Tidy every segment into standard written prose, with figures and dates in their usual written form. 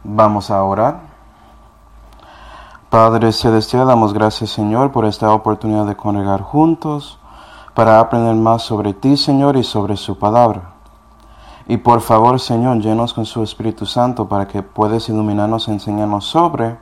Vamos a orar. Padre Celestial, damos gracias, Señor, por esta oportunidad de congregar juntos para aprender más sobre ti, Señor, y sobre su palabra. Y por favor, Señor, llenos con su Espíritu Santo para que puedas iluminarnos y enseñarnos sobre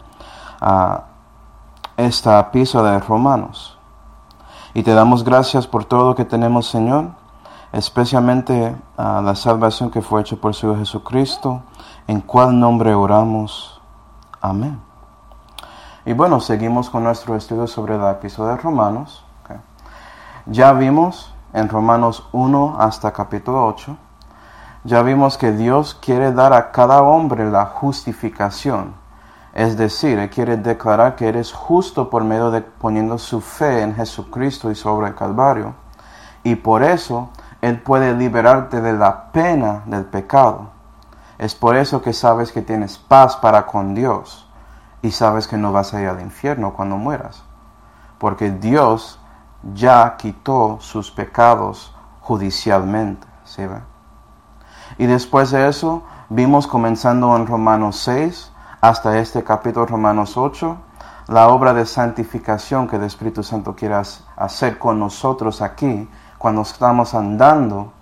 esta epístola de Romanos. Y te damos gracias por todo lo que tenemos, Señor, especialmente la salvación que fue hecha por su Hijo Jesucristo, en cual nombre oramos. Amén. Y bueno, seguimos con nuestro estudio sobre la epístola de Romanos. Okay. Ya vimos en Romanos 1 hasta capítulo 8, ya vimos que Dios quiere dar a cada hombre la justificación. Es decir, Él quiere declarar que eres justo por medio de poniendo su fe en Jesucristo y sobre el Calvario. Y por eso Él puede liberarte de la pena del pecado. Es por eso que sabes que tienes paz para con Dios y sabes que no vas a ir al infierno cuando mueras. Porque Dios ya quitó sus pecados judicialmente. ¿Sí ve? Y después de eso, vimos comenzando en Romanos 6 hasta este capítulo Romanos 8, la obra de santificación que el Espíritu Santo quiere hacer con nosotros aquí cuando estamos andando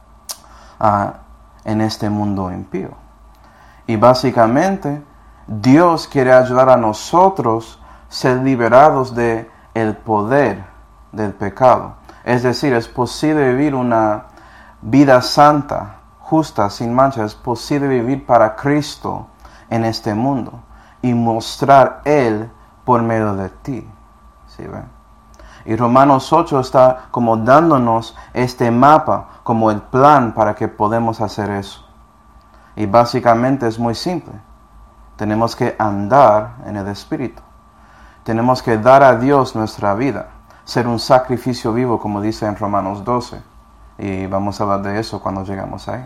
en este mundo impío. Y básicamente, Dios quiere ayudar a nosotros a ser liberados del poder del pecado. Es decir, es posible vivir una vida santa, justa, sin mancha. Es posible vivir para Cristo en este mundo y mostrar Él por medio de ti. ¿Sí ven? Y Romanos 8 está como dándonos este mapa, como el plan para que podamos hacer eso. Y básicamente es muy simple. Tenemos que andar en el Espíritu. Tenemos que dar a Dios nuestra vida, ser un sacrificio vivo, como dice en Romanos 12. Y vamos a hablar de eso cuando llegamos ahí.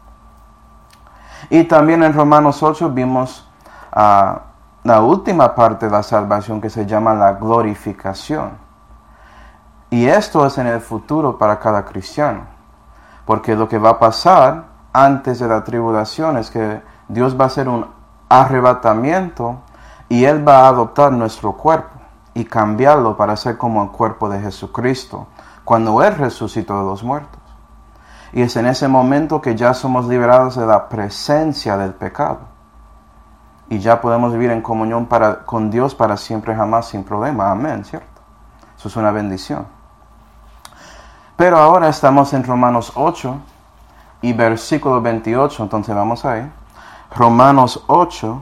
Y también en Romanos 8 vimos la última parte de la salvación que se llama la glorificación. Y esto es en el futuro para cada cristiano. Porque lo que va a pasar antes de la tribulación es que Dios va a hacer un arrebatamiento y Él va a adoptar nuestro cuerpo y cambiarlo para ser como el cuerpo de Jesucristo cuando Él resucitó de los muertos. Y es en ese momento que ya somos liberados de la presencia del pecado. Y ya podemos vivir en comunión con Dios para siempre jamás sin problema. Amén, ¿cierto? Eso es una bendición. Pero ahora estamos en Romanos 8 y versículo 28. Entonces vamos ahí. Romanos 8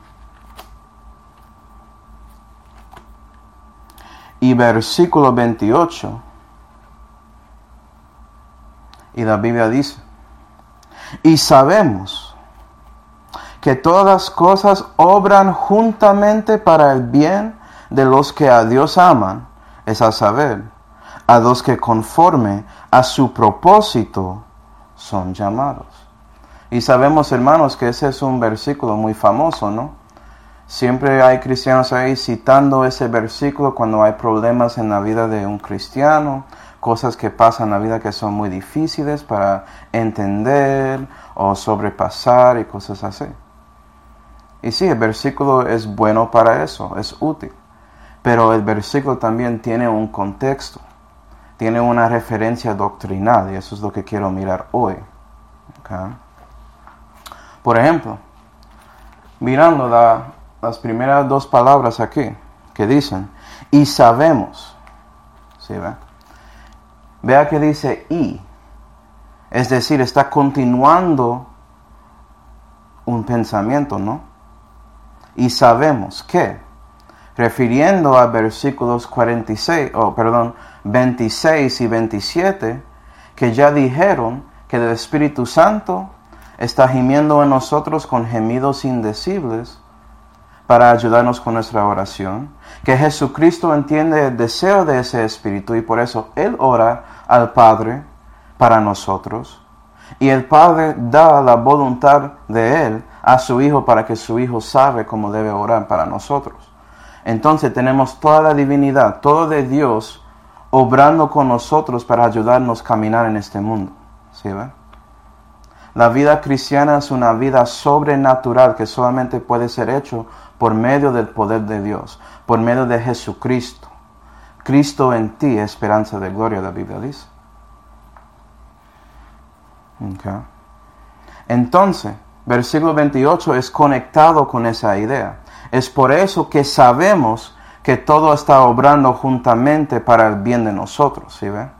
y versículo 28. Y la Biblia dice, y sabemos que todas las cosas obran juntamente para el bien de los que a Dios aman, es a saber, a los que conforme a su propósito son llamados. Y sabemos, hermanos, que ese es un versículo muy famoso, ¿no? Siempre hay cristianos ahí citando ese versículo cuando hay problemas en la vida de un cristiano, cosas que pasan en la vida que son muy difíciles para entender o sobrepasar y cosas así. Y sí, el versículo es bueno para eso, es útil. Pero el versículo también tiene un contexto, tiene una referencia doctrinal y eso es lo que quiero mirar hoy. ¿Okay? Por ejemplo, mirando las primeras dos palabras aquí que dicen, y sabemos, ¿sí ve? Vea que dice y, es decir, está continuando un pensamiento, ¿no? Y sabemos que, refiriendo a versículos 26 y 27, que ya dijeron que el Espíritu Santo está gimiendo en nosotros con gemidos indecibles para ayudarnos con nuestra oración, que Jesucristo entiende el deseo de ese Espíritu y por eso Él ora al Padre para nosotros, y el Padre da la voluntad de Él a su Hijo para que su Hijo sabe cómo debe orar para nosotros. Entonces tenemos toda la divinidad, todo de Dios, obrando con nosotros para ayudarnos a caminar en este mundo. ¿Sí ve? La vida cristiana es una vida sobrenatural que solamente puede ser hecho por medio del poder de Dios, por medio de Jesucristo. Cristo en ti, esperanza de gloria, la Biblia dice. Okay. Entonces, versículo 28 es conectado con esa idea. Es por eso que sabemos que todo está obrando juntamente para el bien de nosotros, ¿sí ve?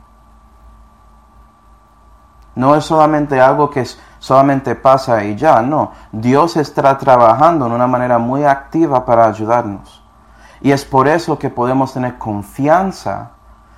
No es solamente algo que solamente pasa y ya, no. Dios está trabajando de una manera muy activa para ayudarnos. Y es por eso que podemos tener confianza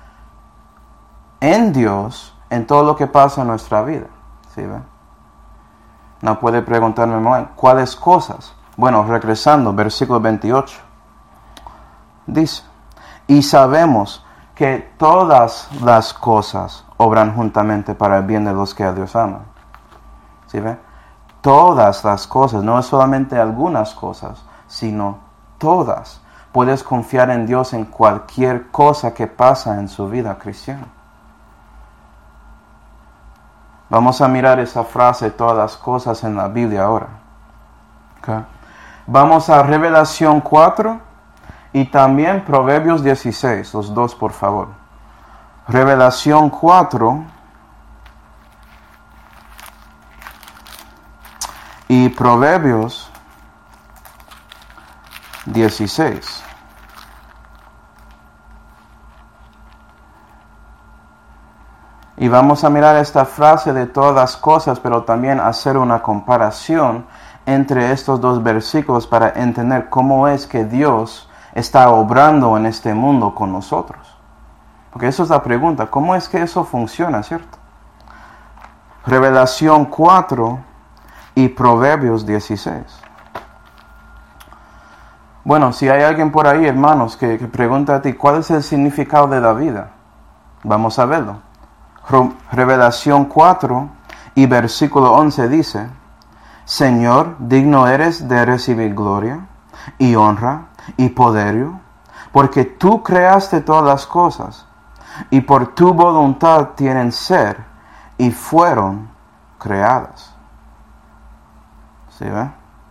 en Dios, en todo lo que pasa en nuestra vida, ¿sí ve? No puede preguntarme, mamá, ¿cuáles cosas? Bueno, regresando, versículo 28. Dice, y sabemos que todas las cosas obran juntamente para el bien de los que a Dios aman. ¿Sí ve? Todas las cosas, no es solamente algunas cosas, sino todas. Puedes confiar en Dios en cualquier cosa que pasa en su vida cristiana. Vamos a mirar esa frase, todas las cosas en la Biblia ahora. Okay. Vamos a Revelación 4 y también Proverbios 16, los dos por favor. Revelación 4 y Proverbios 16. Y vamos a mirar esta frase de todas las cosas, pero también hacer una comparación entre estos dos versículos para entender cómo es que Dios está obrando en este mundo con nosotros. Porque eso es la pregunta, ¿cómo es que eso funciona, cierto? Revelación 4 y Proverbios 16. Bueno, si hay alguien por ahí, hermanos, que pregunta a ti, ¿cuál es el significado de la vida? Vamos a verlo. Revelación 4 y versículo 11 dice, Señor, digno eres de recibir gloria y honra y poderío, porque tú creaste todas las cosas, y por tu voluntad tienen ser y fueron creadas. ¿Sí ve?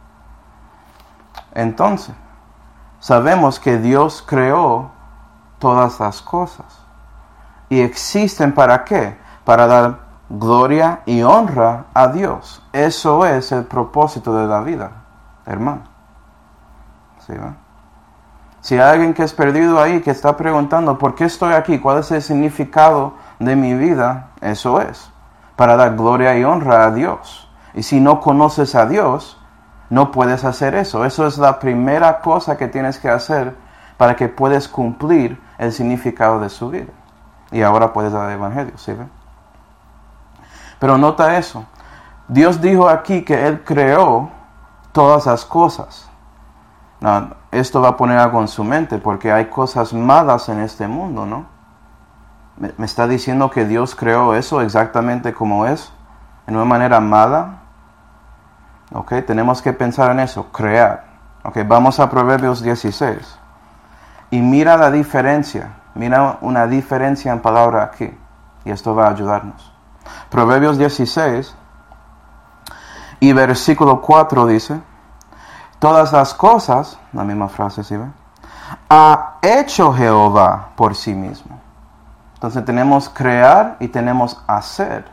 Entonces, sabemos que Dios creó todas las cosas. ¿Y existen para qué? Para dar gloria y honra a Dios. Eso es el propósito de la vida, hermano. ¿Sí va? Si hay alguien que es perdido ahí, que está preguntando, ¿por qué estoy aquí? ¿Cuál es el significado de mi vida? Eso es, para dar gloria y honra a Dios. Y si no conoces a Dios, no puedes hacer eso. Eso es la primera cosa que tienes que hacer para que puedas cumplir el significado de su vida. Y ahora puedes dar el evangelio, ¿sí ve? Pero nota eso. Dios dijo aquí que Él creó todas las cosas. No, esto va a poner algo en su mente porque hay cosas malas en este mundo, ¿no? ¿Me está diciendo que Dios creó eso exactamente como es? ¿En una manera mala? Ok, tenemos que pensar en eso, crear. Ok, vamos a Proverbios 16. Y mira la diferencia. Mira una diferencia en palabra aquí. Y esto va a ayudarnos. Proverbios 16 y versículo 4 dice, todas las cosas, la misma frase, ¿sí ve? Ha hecho Jehová por sí mismo. Entonces tenemos crear y tenemos hacer.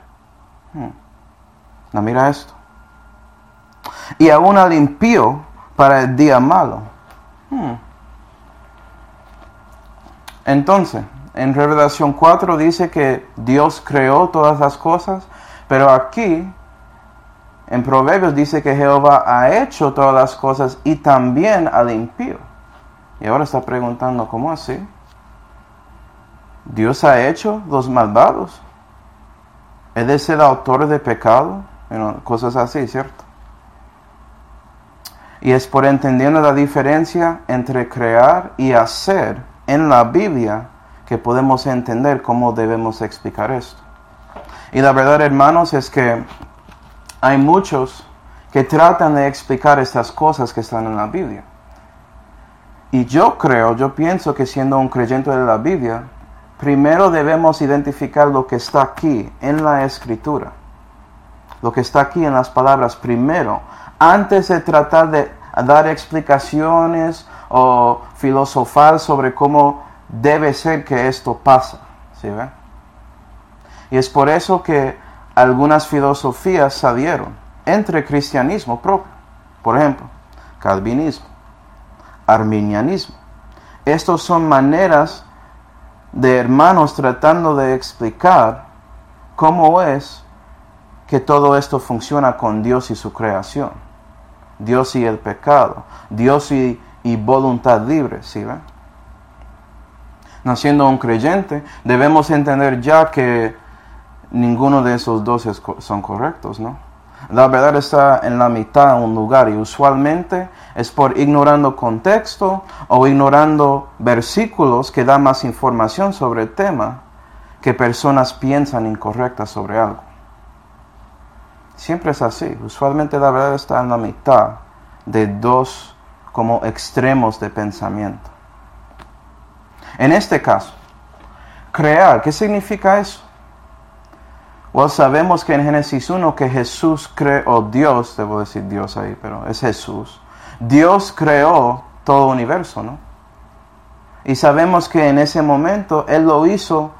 No, mira esto. Y aún al impío para el día malo. Entonces, en Revelación 4 dice que Dios creó todas las cosas, pero aquí, en Proverbios dice que Jehová ha hecho todas las cosas y también al impío. Y ahora está preguntando, ¿cómo así? ¿Dios ha hecho los malvados? ¿Él es el autor de pecado? Cosas así, ¿cierto? Y es por entendiendo la diferencia entre crear y hacer en la Biblia que podemos entender cómo debemos explicar esto. Y la verdad, hermanos, es que hay muchos que tratan de explicar estas cosas que están en la Biblia. Y yo pienso que siendo un creyente de la Biblia, primero debemos identificar lo que está aquí en la Escritura. lo que está aquí en las palabras primero, antes de tratar de dar explicaciones o filosofar sobre cómo debe ser que esto pasa. ¿Sí ve? Y es por eso que algunas filosofías salieron entre cristianismo propio. Por ejemplo, calvinismo, arminianismo. Estos son maneras de hermanos tratando de explicar cómo es que todo esto funciona con Dios y su creación. Dios y el pecado. Dios y voluntad libre, ¿sí ven? Naciendo un creyente, debemos entender ya que ninguno de esos dos son correctos, ¿no? La verdad está en la mitad de un lugar y usualmente es por ignorando contexto o ignorando versículos que dan más información sobre el tema que personas piensan incorrectas sobre algo. Siempre es así. Usualmente la verdad está en la mitad de dos como extremos de pensamiento. En este caso, crear, ¿qué significa eso? Bueno, sabemos que en Génesis 1 que Jesús creó, Dios, debo decir Dios ahí, pero es Jesús. Dios creó todo el universo, ¿no? Y sabemos que en ese momento Él lo hizo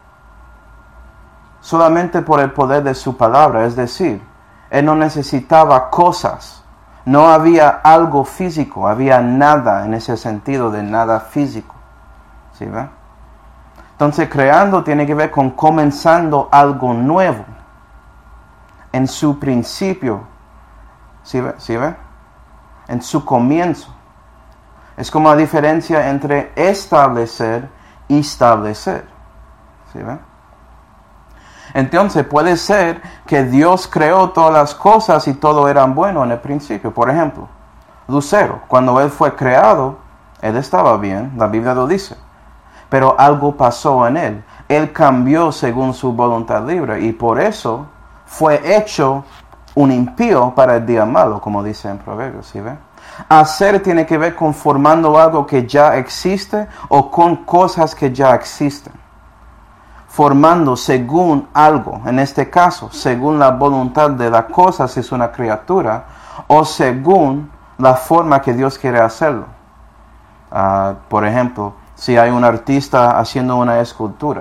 solamente por el poder de su palabra, es decir, Él no necesitaba cosas, no había algo físico, había nada en ese sentido de nada físico. ¿Sí ve? Entonces, creando tiene que ver con comenzando algo nuevo en su principio. ¿Sí ve? ¿Sí ve? En su comienzo. Es como la diferencia entre establecer y establecer. ¿Sí ve? Entonces, puede ser que Dios creó todas las cosas y todo era bueno en el principio. Por ejemplo, Lucero, cuando él fue creado, él estaba bien, la Biblia lo dice. Pero algo pasó en él. Él cambió según su voluntad libre y por eso fue hecho un impío para el día malo, como dice en Proverbios, ¿sí ve? Hacer tiene que ver con formando algo que ya existe o con cosas que ya existen. Formando según algo, en este caso, según la voluntad de la cosa, si es una criatura, o según la forma que Dios quiere hacerlo. Por ejemplo, si hay un artista haciendo una escultura.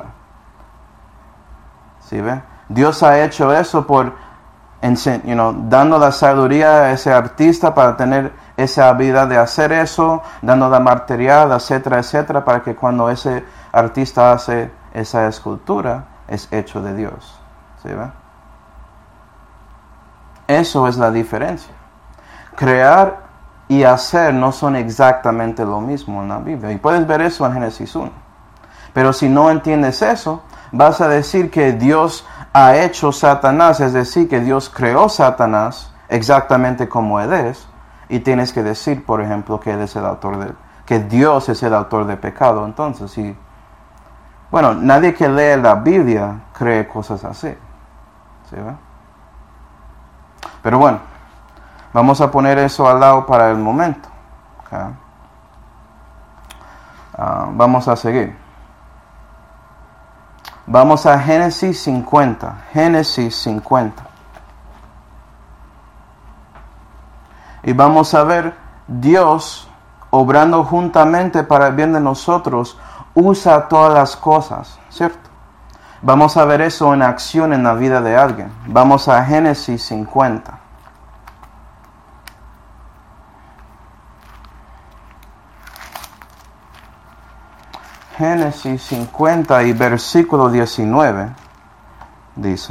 ¿Sí ven? Dios ha hecho eso por dando la sabiduría a ese artista para tener esa habilidad de hacer eso, dando la material, etcétera, etcétera, para que cuando ese artista hace esa escultura, es hecho de Dios. ¿Sí ven? Eso es la diferencia. Crear y hacer no son exactamente lo mismo en la Biblia. Y puedes ver eso en Génesis 1. Pero si no entiendes eso, vas a decir que Dios ha hecho Satanás, es decir, que Dios creó Satanás exactamente como Él es. Y tienes que decir, por ejemplo, que Él es el autor que Dios es el autor de pecado. Entonces, sí. Bueno, nadie que lee la Biblia cree cosas así. ¿Sí ve? Pero bueno. Vamos a poner eso al lado para el momento. Okay. Vamos a seguir. Vamos a Génesis 50. Génesis 50. Y vamos a ver Dios obrando juntamente para el bien de nosotros. Usa todas las cosas, ¿cierto? Vamos a ver eso en acción en la vida de alguien. Vamos a Génesis 50. Génesis 50 y versículo 19 dice,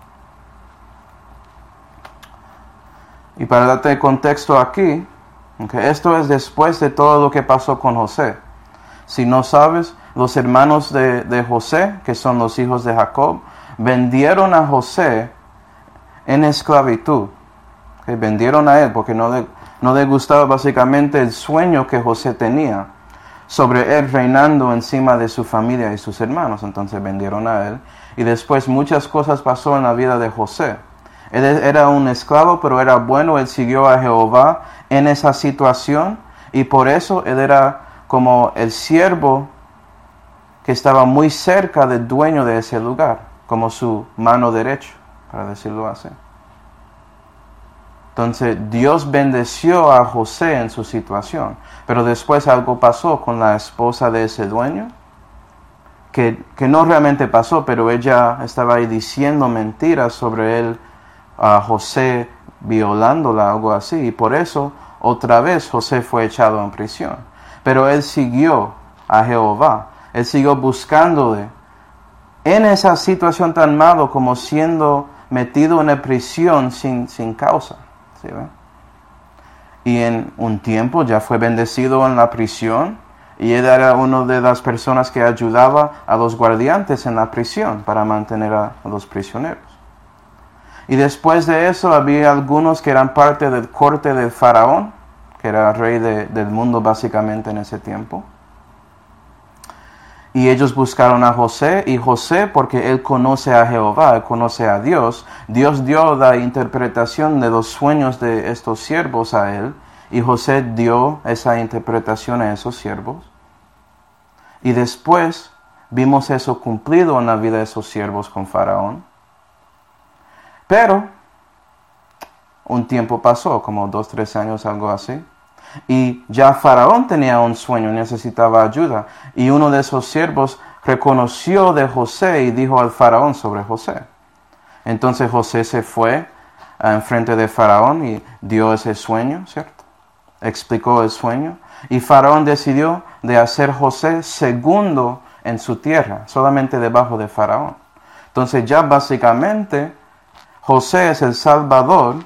y para darte contexto aquí, okay, esto es después de todo lo que pasó con José. Si no sabes, los hermanos de José, que son los hijos de Jacob, vendieron a José en esclavitud. Okay, vendieron a él porque no le gustaba básicamente el sueño que José tenía sobre él reinando encima de su familia y sus hermanos. Entonces vendieron a él. Y después muchas cosas pasó en la vida de José. Él era un esclavo, pero era bueno. Él siguió a Jehová en esa situación. Y por eso él era como el siervo que estaba muy cerca del dueño de ese lugar. Como su mano derecha, para decirlo así. Entonces Dios bendeció a José en su situación. Pero después algo pasó con la esposa de ese dueño, que no realmente pasó, pero ella estaba ahí diciendo mentiras sobre él, a José violándola, algo así. Y por eso otra vez José fue echado en prisión. Pero él siguió a Jehová. Él siguió buscándole en esa situación tan mala como siendo metido en la prisión sin causa. ¿Sí, ve? Y en un tiempo ya fue bendecido en la prisión. Y él era una de las personas que ayudaba a los guardianes en la prisión para mantener a los prisioneros. Y después de eso había algunos que eran parte del corte del faraón, que era el rey del mundo básicamente en ese tiempo. Y ellos buscaron a José, y José, porque él conoce a Jehová, él conoce a Dios, Dios dio la interpretación de los sueños de estos siervos a él, y José dio esa interpretación a esos siervos. Y después vimos eso cumplido en la vida de esos siervos con Faraón. Pero un tiempo pasó, como 2-3 años, algo así. Y ya Faraón tenía un sueño, necesitaba ayuda. Y uno de esos siervos reconoció de José y dijo al Faraón sobre José. Entonces José se fue enfrente de Faraón y dio ese sueño, ¿cierto? Explicó el sueño. Y Faraón decidió de hacer José segundo en su tierra, solamente debajo de Faraón. Entonces ya básicamente José es el Salvador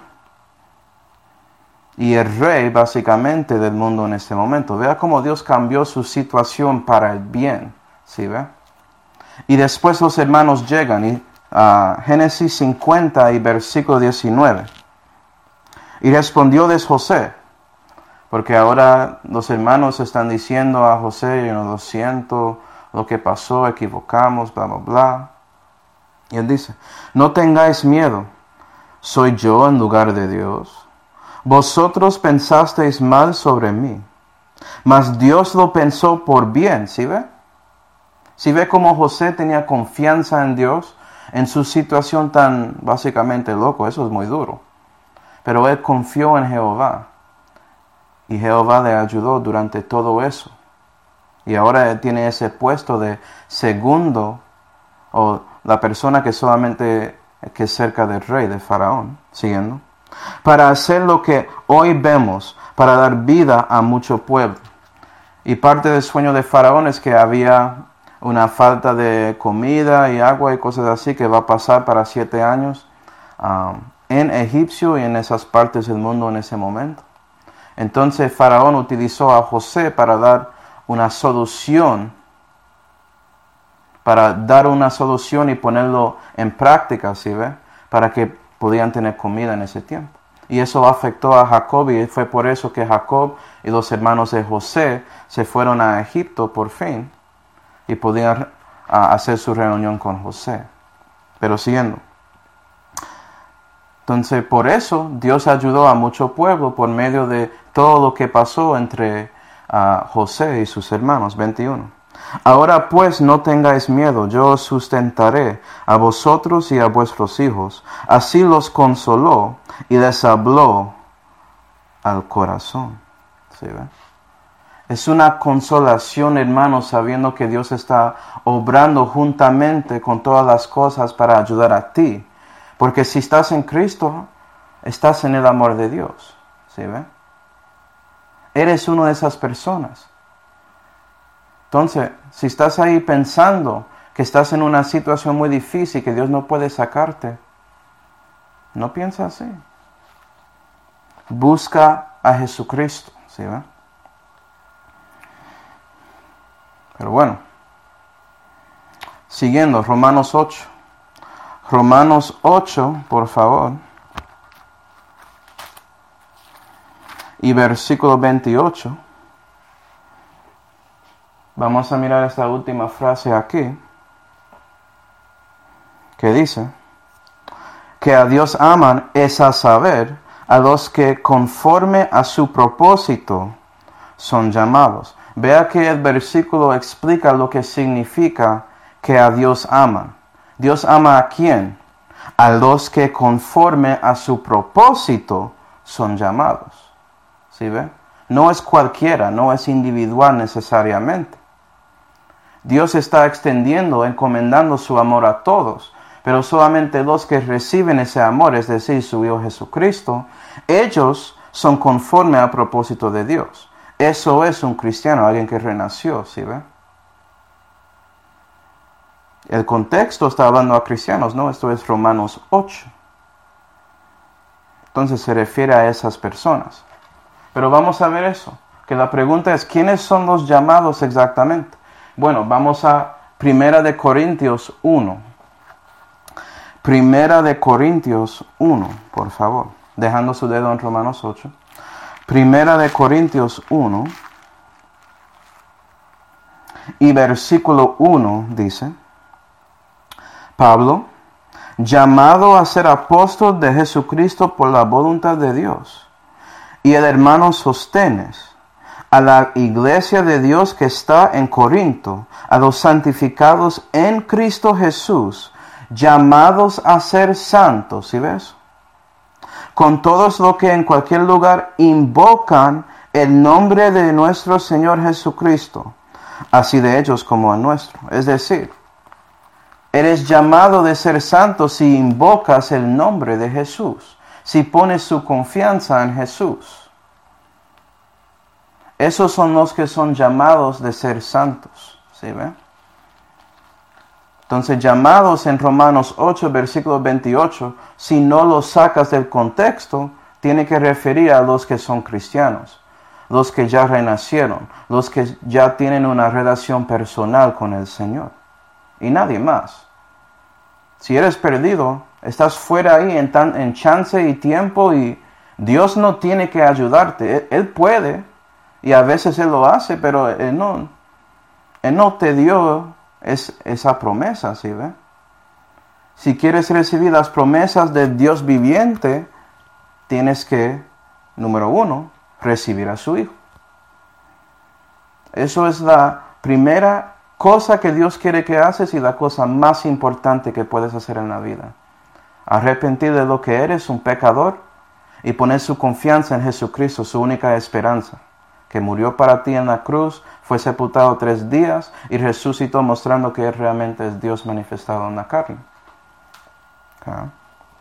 y el rey básicamente del mundo en este momento. Vea cómo Dios cambió su situación para el bien. ¿Sí ve? Y después los hermanos llegan a Génesis 50 y versículo 19. Y respondió José, porque ahora los hermanos están diciendo a José, yo no lo siento, lo que pasó, equivocamos, bla, bla, bla. Y él dice, no tengáis miedo, ¿soy yo en lugar de Dios? Vosotros pensasteis mal sobre mí, mas Dios lo pensó por bien, ¿sí ve? ¿Sí ve cómo José tenía confianza en Dios en su situación tan básicamente loco? Eso es muy duro. Pero él confió en Jehová y Jehová le ayudó durante todo eso. Y ahora él tiene ese puesto de segundo, o la persona que solamente que es cerca del rey, de Faraón, siguiendo, para hacer lo que hoy vemos, para dar vida a mucho pueblo. Y parte del sueño de Faraón es que había una falta de comida y agua y cosas así que va a pasar para 7 años en Egipcio y en esas partes del mundo en ese momento. Entonces Faraón utilizó a José para dar una solución, y ponerlo en práctica, ¿sí ve? Para que podían tener comida en ese tiempo. Y eso afectó a Jacob, y fue por eso que Jacob y los hermanos de José se fueron a Egipto por fin y podían hacer su reunión con José. Pero siguiendo. Entonces, por eso Dios ayudó a mucho pueblo por medio de todo lo que pasó entre José y sus hermanos. 21. Ahora pues no tengáis miedo, yo os sustentaré a vosotros y a vuestros hijos. Así los consoló y les habló al corazón. ¿Sí ve? Es una consolación, hermanos, sabiendo que Dios está obrando juntamente con todas las cosas para ayudar a ti. Porque si estás en Cristo, estás en el amor de Dios. ¿Sí ve? Eres una de esas personas. Entonces, si estás ahí pensando que estás en una situación muy difícil, que Dios no puede sacarte, no piensa así. Busca a Jesucristo, ¿sí ve? Pero bueno, siguiendo, Romanos 8. Romanos 8, por favor. Y versículo 28. Vamos a mirar esta última frase aquí, que dice, que a Dios aman es a saber, a los que conforme a su propósito son llamados. Vea que el versículo explica lo que significa que a Dios aman. ¿Dios ama a quién? A los que conforme a su propósito son llamados. ¿Sí ve? No es cualquiera, no es individual necesariamente. Dios está extendiendo, encomendando su amor a todos, pero solamente los que reciben ese amor, es decir, su Hijo Jesucristo, ellos son conforme al propósito de Dios. Eso es un cristiano, alguien que renació, ¿sí ve? El contexto está hablando a cristianos, ¿no? Esto es Romanos 8. Entonces se refiere a esas personas. Pero vamos a ver eso, que la pregunta es, ¿quiénes son los llamados exactamente? Bueno, vamos a 1 Corintios 1. 1 Corintios 1, por favor. Dejando su dedo en Romanos 8. 1 Corintios 1. Y versículo 1 dice, Pablo, llamado a ser apóstol de Jesucristo por la voluntad de Dios, y el hermano Sostenes, a la iglesia de Dios que está en Corinto, a los santificados en Cristo Jesús, llamados a ser santos, ¿sí ves? Con todos los que en cualquier lugar invocan el nombre de nuestro Señor Jesucristo, así de ellos como el nuestro. Es decir, eres llamado de ser santo si invocas el nombre de Jesús, si pones su confianza en Jesús. Esos son los que son llamados de ser santos. ¿Sí ve? Entonces, llamados en Romanos 8, versículo 28, si no los sacas del contexto, tiene que referir a los que son cristianos, los que ya renacieron, los que ya tienen una relación personal con el Señor. Y nadie más. Si eres perdido, estás fuera ahí en chance y tiempo y Dios no tiene que ayudarte. Él puede. Y a veces Él lo hace, pero Él no te dio esa promesa, ¿sí ve? Si quieres recibir las promesas del Dios viviente, tienes que, número 1, recibir a su Hijo. Eso es la primera cosa que Dios quiere que haces y la cosa más importante que puedes hacer en la vida. Arrepentir de lo que eres, un pecador, y poner su confianza en Jesucristo, su única esperanza, que murió para ti en la cruz, fue sepultado 3 días y resucitó mostrando que Él realmente es Dios manifestado en la carne. Okay.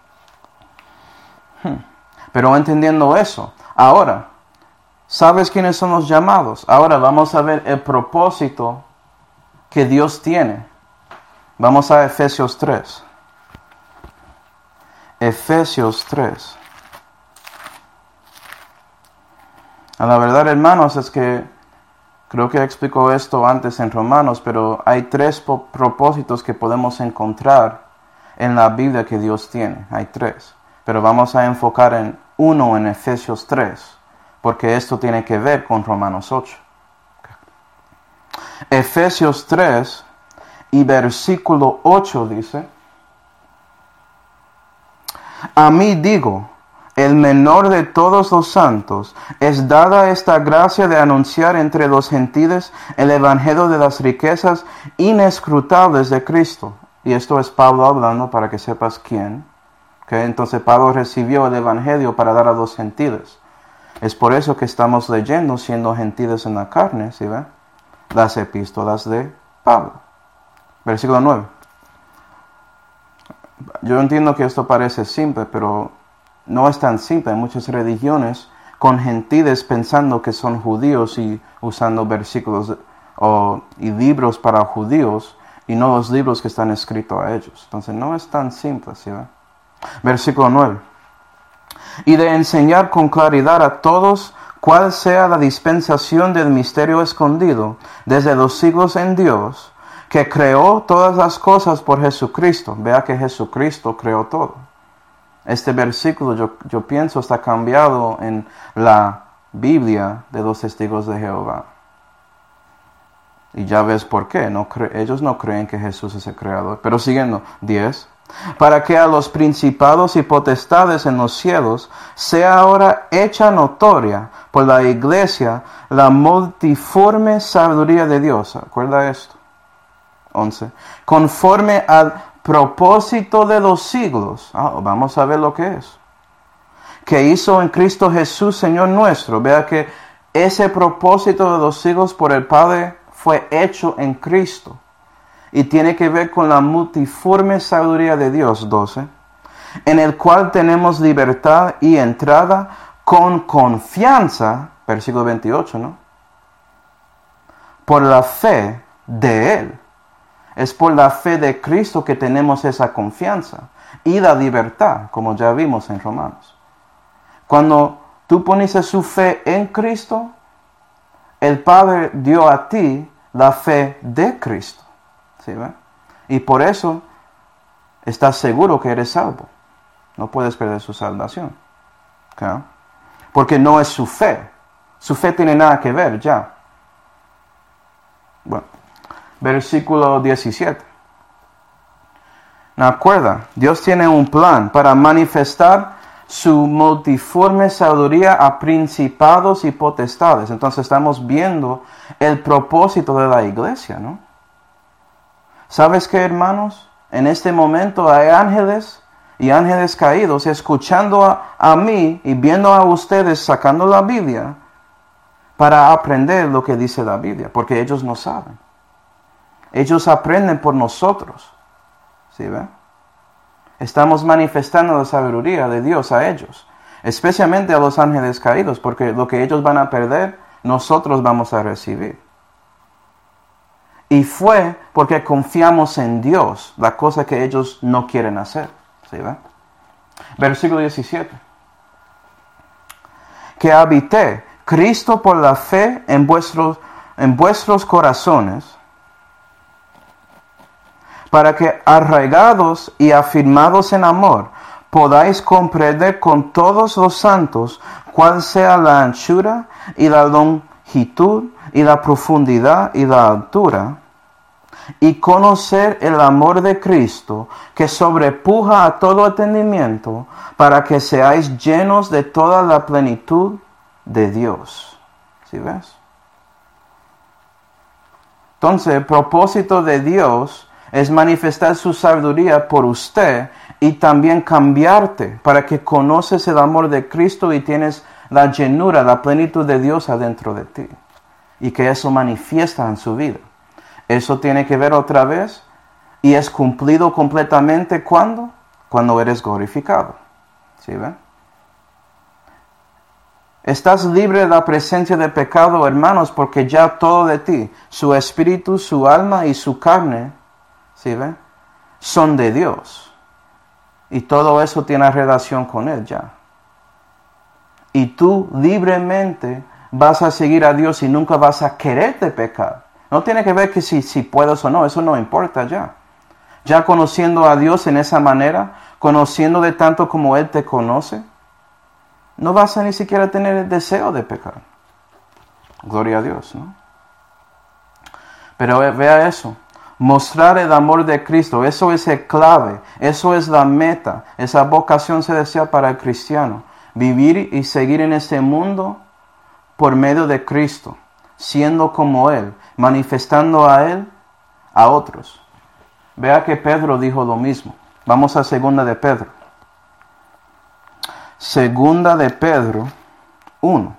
Pero entendiendo eso, ahora, ¿sabes quiénes son los llamados? Ahora vamos a ver el propósito que Dios tiene. Vamos a Efesios 3. Efesios 3. A la verdad, hermanos, es que creo que explico esto antes en Romanos, pero hay 3 propósitos que podemos encontrar en la Biblia que Dios tiene. Hay 3. Pero vamos a enfocar en uno en Efesios 3, porque esto tiene que ver con Romanos 8. Efesios 3 y versículo 8 dice, a mí digo, el menor de todos los santos, es dada esta gracia de anunciar entre los gentiles el evangelio de las riquezas inescrutables de Cristo. Y esto es Pablo hablando para que sepas quién. ¿Okay? Entonces Pablo recibió el evangelio para dar a los gentiles. Es por eso que estamos leyendo, siendo gentiles en la carne, ¿sí ve? Las epístolas de Pablo. Versículo 9. Yo entiendo que esto parece simple, pero no es tan simple. Hay muchas religiones con gentiles pensando que son judíos y usando versículos y libros para judíos y no los libros que están escritos a ellos. Entonces no es tan simple, ¿sí ve? Versículo 9. Y de enseñar con claridad a todos cuál sea la dispensación del misterio escondido desde los siglos en Dios, que creó todas las cosas por Jesucristo. Vea que Jesucristo creó todo. Este versículo yo pienso está cambiado en la Biblia de los testigos de Jehová. Y ya ves por qué. Ellos no creen que Jesús es el creador. Pero siguiendo, 10. Para que a los principados y potestades en los cielos sea ahora hecha notoria por la iglesia la multiforme sabiduría de Dios. ¿Acuerda esto? 11. Conforme al propósito de los siglos. Vamos a ver lo que es. que hizo en Cristo Jesús, Señor nuestro. Vea que ese propósito de los siglos por el Padre fue hecho en Cristo. Y tiene que ver con la multiforme sabiduría de Dios, 12, en el cual tenemos libertad y entrada con confianza, versículo 28, ¿no? Por la fe de Él. Es por la fe de Cristo que tenemos esa confianza y la libertad, como ya vimos en Romanos. Cuando tú pones su fe en Cristo, el Padre dio a ti la fe de Cristo. ¿Sí, ve? Y por eso estás seguro que eres salvo. No puedes perder su salvación. ¿Okay? Porque no es su fe. Su fe tiene nada que ver ya. Bueno, versículo 17. Acuerda, Dios tiene un plan para manifestar su multiforme sabiduría a principados y potestades. Entonces estamos viendo el propósito de la iglesia, ¿no? ¿Sabes qué, hermanos? En este momento hay ángeles y ángeles caídos escuchando a mí y viendo a ustedes sacando la Biblia para aprender lo que dice la Biblia, porque ellos no saben. Ellos aprenden por nosotros. ¿Sí ve? Estamos manifestando la sabiduría de Dios a ellos, especialmente a los ángeles caídos, porque lo que ellos van a perder, nosotros vamos a recibir. Y fue porque confiamos en Dios, la cosa que ellos no quieren hacer. ¿Sí ve? Versículo 17. Que habite Cristo por la fe en vuestros corazones, para que arraigados y afirmados en amor, podáis comprender con todos los santos cuál sea la anchura y la longitud y la profundidad y la altura, y conocer el amor de Cristo que sobrepuja a todo entendimiento, para que seáis llenos de toda la plenitud de Dios. ¿Sí ves? Entonces, el propósito de Dios es manifestar su sabiduría por usted y también cambiarte para que conoces el amor de Cristo y tienes la llenura, la plenitud de Dios adentro de ti. Y que eso manifiesta en su vida. Eso tiene que ver otra vez y es cumplido completamente ¿cuándo? Cuando eres glorificado. ¿Sí ven? Estás libre de la presencia de pecado, hermanos, porque ya todo de ti, su espíritu, su alma y su carne, ¿sí ven? Son de Dios. Y todo eso tiene relación con Él ya. Y tú libremente vas a seguir a Dios y nunca vas a quererte pecar. No tiene que ver que si puedes o no, eso no importa ya. Ya conociendo a Dios en esa manera, conociéndole tanto como Él te conoce, no vas a ni siquiera tener el deseo de pecar. Gloria a Dios, ¿no? Pero vea eso. Mostrar el amor de Cristo, eso es el clave, eso es la meta, esa vocación se desea para el cristiano. Vivir y seguir en este mundo por medio de Cristo, siendo como Él, manifestando a Él a otros. Vea que Pedro dijo lo mismo. Vamos a segunda de Pedro. Segunda de Pedro 1.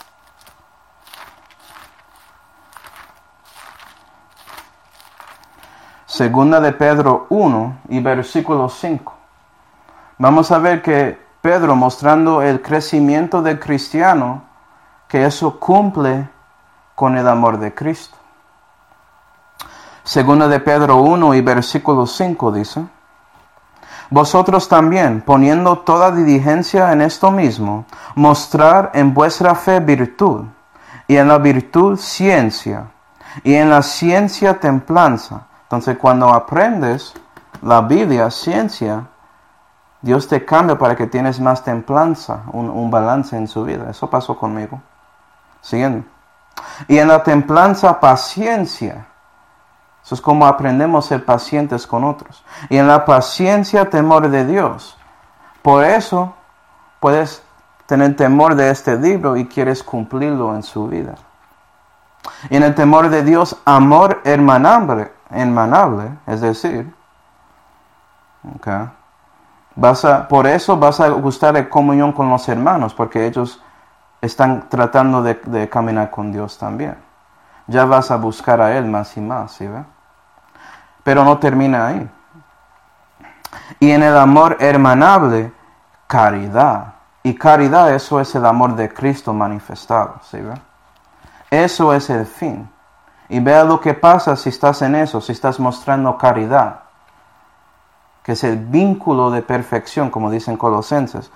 Segunda de Pedro 1 y versículo 5. Vamos a ver que Pedro mostrando el crecimiento del cristiano, que eso cumple con el amor de Cristo. Segunda de Pedro 1 y versículo 5 dice: Vosotros también, poniendo toda diligencia en esto mismo, mostrar en vuestra fe virtud, y en la virtud ciencia, y en la ciencia templanza. Entonces, cuando aprendes la Biblia, ciencia, Dios te cambia para que tienes más templanza, un balance en su vida. Eso pasó conmigo. Siguiendo. Y en la templanza, paciencia. Eso es como aprendemos a ser pacientes con otros. Y en la paciencia, temor de Dios. Por eso, puedes tener temor de este libro y quieres cumplirlo en su vida. Y en el temor de Dios, amor hermanable, es decir, Por eso vas a gustar de comunión con los hermanos, porque ellos están tratando de caminar con Dios también. Ya vas a buscar a Él más y más, ¿sí ve? Pero no termina ahí. Y en el amor hermanable, caridad. Y caridad, eso es el amor de Cristo manifestado, ¿sí ve? Eso es el fin. Y vea lo que pasa si estás en eso, si estás mostrando caridad, que es el vínculo de perfección, como dicen Colosenses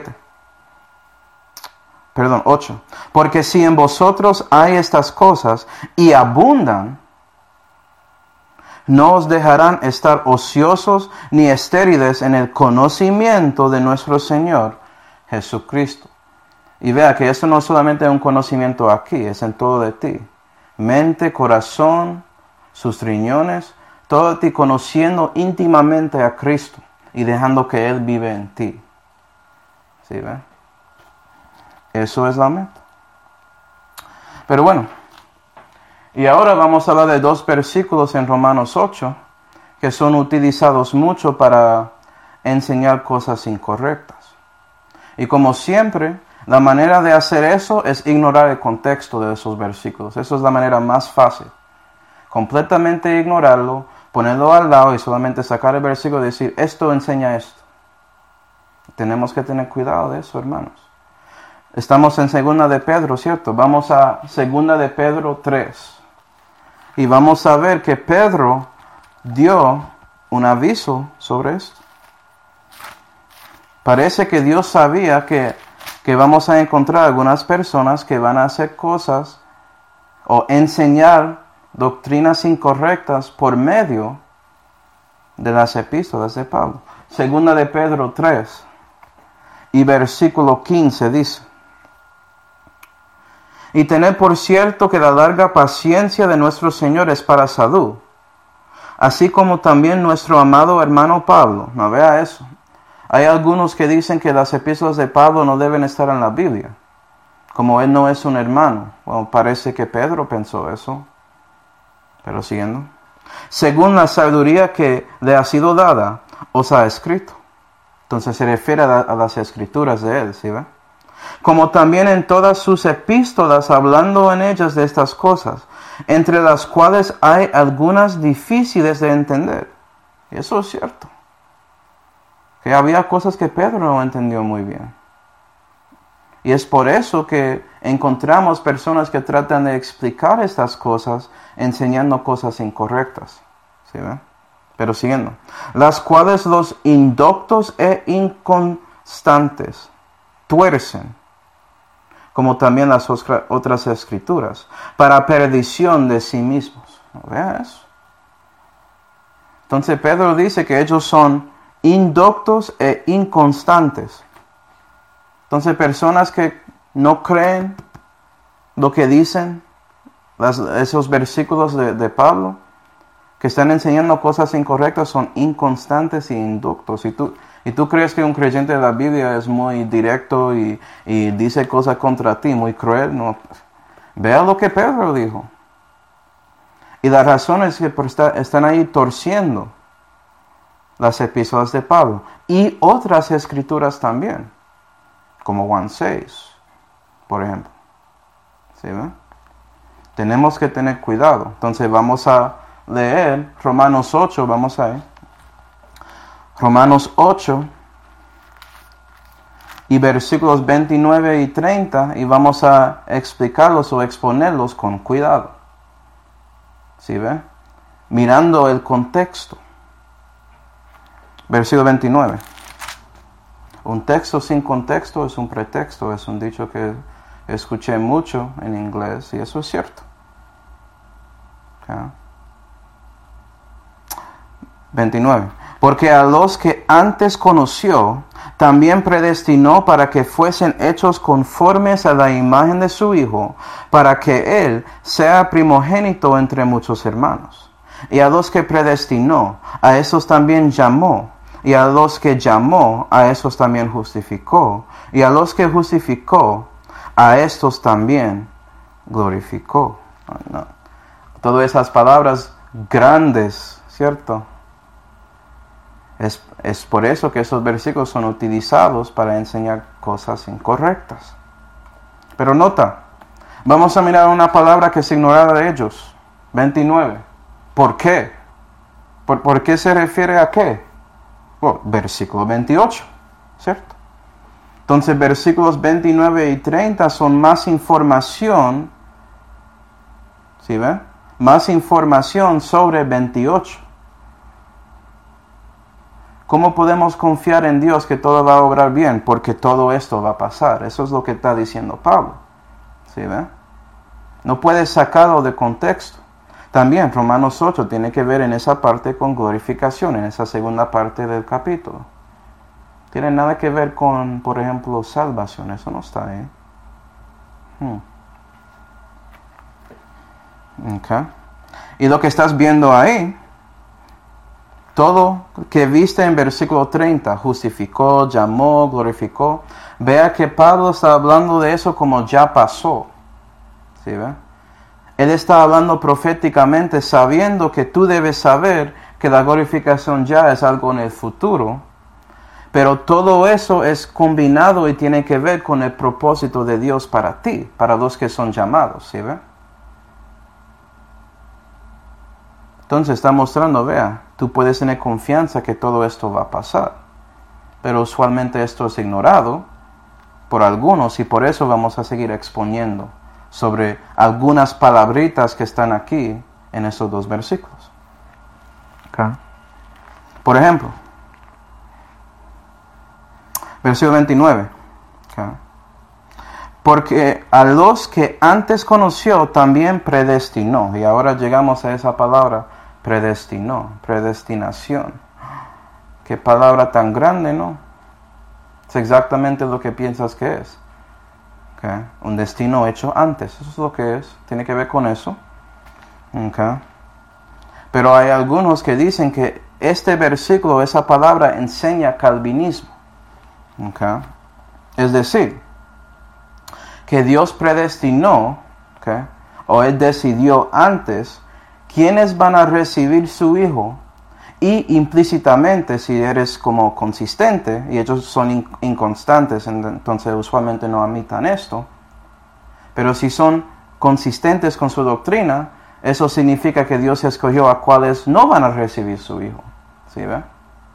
8. Porque si en vosotros hay estas cosas y abundan, no os dejarán estar ociosos ni estériles en el conocimiento de nuestro Señor Jesucristo. Y vea que esto no solamente es un conocimiento aquí, es en todo de ti. Mente, corazón, sus riñones, todo de ti conociendo íntimamente a Cristo y dejando que Él vive en ti. ¿Sí ve? Eso es la meta. Pero bueno, y ahora vamos a hablar de 2 versículos en Romanos 8 que son utilizados mucho para enseñar cosas incorrectas. Y como siempre, la manera de hacer eso es ignorar el contexto de esos versículos. Eso es la manera más fácil. Completamente ignorarlo, ponerlo al lado y solamente sacar el versículo y decir, esto enseña esto. Tenemos que tener cuidado de eso, hermanos. Estamos en 2 de Pedro, ¿cierto? Vamos a 2 de Pedro 3. Y vamos a ver que Pedro dio un aviso sobre esto. Parece que Dios sabía que vamos a encontrar algunas personas que van a hacer cosas o enseñar doctrinas incorrectas por medio de las epístolas de Pablo. 2 de Pedro 3 y versículo 15 dice: y tened por cierto que la larga paciencia de nuestro Señor es para salud, así como también nuestro amado hermano Pablo. No vea eso. Hay algunos que dicen que las epístolas de Pablo no deben estar en la Biblia, como él no es un hermano. Bueno, parece que Pedro pensó eso. Pero siguiendo. Según la sabiduría que le ha sido dada, os ha escrito. Entonces se refiere a las escrituras de él, ¿sí ve? Como también en todas sus epístolas, hablando en ellas de estas cosas, entre las cuales hay algunas difíciles de entender. Y eso es cierto. Que había cosas que Pedro no entendió muy bien. Y es por eso que encontramos personas que tratan de explicar estas cosas enseñando cosas incorrectas. ¿Sí ve? Pero siguiendo. Las cuales los indoctos e inconstantes tuercen, como también las otras escrituras, para perdición de sí mismos. ¿No vea eso? Entonces Pedro dice que ellos son indoctos e inconstantes. Entonces personas que no creen lo que dicen esos versículos de Pablo, que están enseñando cosas incorrectas, son inconstantes e inductos. Y tú crees que un creyente de la Biblia es muy directo y dice cosas contra ti, muy cruel. No. Vea lo que Pedro dijo. Y la razón es que están ahí torciendo las epístolas de Pablo y otras escrituras también, como Juan 6, por ejemplo. ¿Sí ve? Tenemos que tener cuidado. Entonces vamos a leer Romanos 8, vamos a ver. Romanos 8 y versículos 29 y 30, y vamos a explicarlos o exponerlos con cuidado. ¿Sí ve? Mirando el contexto. Versículo 29. Un texto sin contexto es un pretexto, es un dicho que escuché mucho en inglés y eso es cierto. ¿Okay? 29. Porque a los que antes conoció, también predestinó para que fuesen hechos conformes a la imagen de su Hijo, para que Él sea primogénito entre muchos hermanos. Y a los que predestinó, a esos también llamó. Y a los que llamó, a esos también justificó. Y a los que justificó, a estos también glorificó. No. Todas esas palabras grandes, ¿cierto? Es por eso que esos versículos son utilizados para enseñar cosas incorrectas. Pero nota, vamos a mirar una palabra que es ignorada de ellos. 29. ¿Por qué? ¿Por qué se refiere a qué? Bueno, versículo 28, ¿cierto? Entonces versículos 29 y 30 son más información, ¿sí ven? Más información sobre 28. ¿Cómo podemos confiar en Dios que todo va a obrar bien? Porque todo esto va a pasar. Eso es lo que está diciendo Pablo. ¿Sí ven? No puedes sacarlo de contexto. También Romanos 8 tiene que ver en esa parte con glorificación, en esa segunda parte del capítulo. Tiene nada que ver con, por ejemplo, salvación. Eso no está ahí. Okay. Y lo que estás viendo ahí, todo que viste en versículo 30, justificó, llamó, glorificó. Vea que Pablo está hablando de eso como ya pasó. ¿Sí ve? Él está hablando proféticamente sabiendo que tú debes saber que la glorificación ya es algo en el futuro. Pero todo eso es combinado y tiene que ver con el propósito de Dios para ti, para los que son llamados. ¿Sí ve? Entonces está mostrando, vea, tú puedes tener confianza que todo esto va a pasar. Pero usualmente esto es ignorado por algunos y por eso vamos a seguir exponiendo sobre algunas palabritas que están aquí en estos dos versículos. Okay. Por ejemplo, versículo 29. Okay. Porque a los que antes conoció también predestinó. Y ahora llegamos a esa palabra, predestinó, predestinación. Qué palabra tan grande, ¿no? Es exactamente lo que piensas que es. Okay. Un destino hecho antes, eso es lo que es, tiene que ver con eso. Okay. Pero hay algunos que dicen que este versículo, esa palabra enseña calvinismo. Okay. Es decir, que Dios predestinó, okay, o Él decidió antes quiénes van a recibir su Hijo. Y implícitamente, si eres como consistente, y ellos son inconstantes, entonces usualmente no admitan esto, pero si son consistentes con su doctrina, eso significa que Dios escogió a cuáles no van a recibir su Hijo. ¿Sí ve?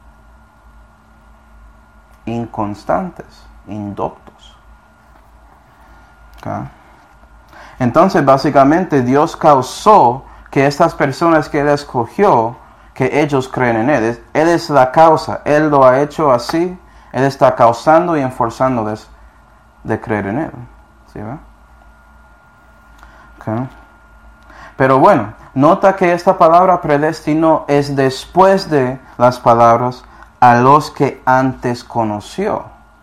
Inconstantes, indoctos. Okay. Entonces, básicamente, Dios causó que estas personas que Él escogió, que ellos creen en Él. Él es la causa. Él lo ha hecho así. Él está causando y enforzando de creer en Él. ¿Sí ve? Okay. Pero bueno, nota que esta palabra predestinó es después de las palabras a los que antes conoció.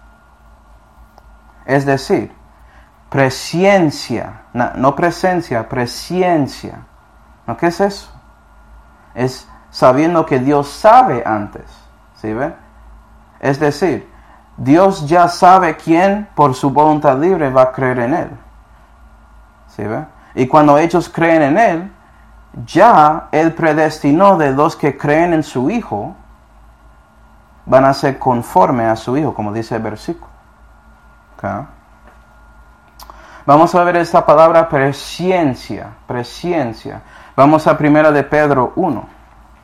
Es decir, presciencia. No presencia, presciencia. ¿No? ¿Qué es eso? Es sabiendo que Dios sabe antes, ¿sí ve? Es decir, Dios ya sabe quién por su voluntad libre va a creer en Él, ¿sí ve? Y cuando ellos creen en Él, ya Él predestinó de los que creen en su Hijo, van a ser conforme a su Hijo, como dice el versículo. Okay. Vamos a ver esta palabra presciencia, presciencia. Vamos a 1 de Pedro 1.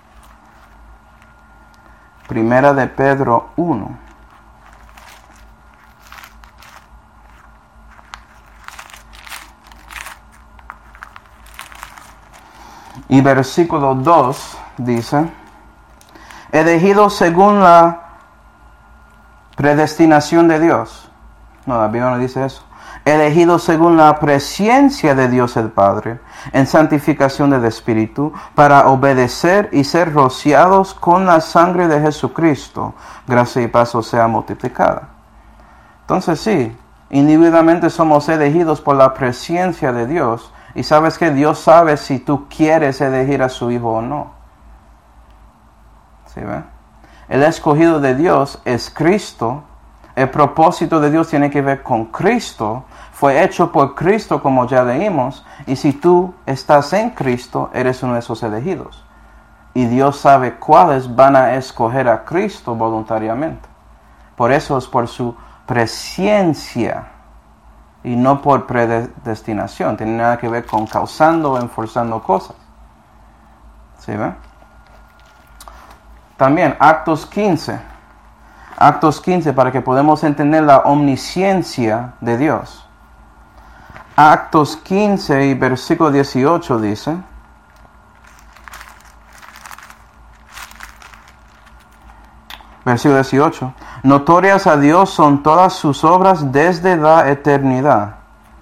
Primera de Pedro 1. Y versículo 2 dice, elegido según la predestinación de Dios. No, la Biblia no dice eso. Elegido según la presciencia de Dios el Padre, en santificación del Espíritu, para obedecer y ser rociados con la sangre de Jesucristo, gracia y paz os sea multiplicada. Entonces sí, individualmente somos elegidos por la presciencia de Dios, y sabes que Dios sabe si tú quieres elegir a su Hijo o no. ¿Sí ve? El escogido de Dios es Cristo. El propósito de Dios tiene que ver con Cristo. Fue hecho por Cristo, como ya leímos. Y si tú estás en Cristo, eres uno de esos elegidos. y Dios sabe cuáles van a escoger a Cristo voluntariamente. Por eso es por su presciencia y no por predestinación. Tiene nada que ver con causando o enforzando cosas. ¿Sí ve? También Actos 15. Actos 15 para que podamos entender la omnisciencia de Dios. Actos 15 y versículo 18 dice: versículo 18. Notorias a Dios son todas sus obras desde la eternidad.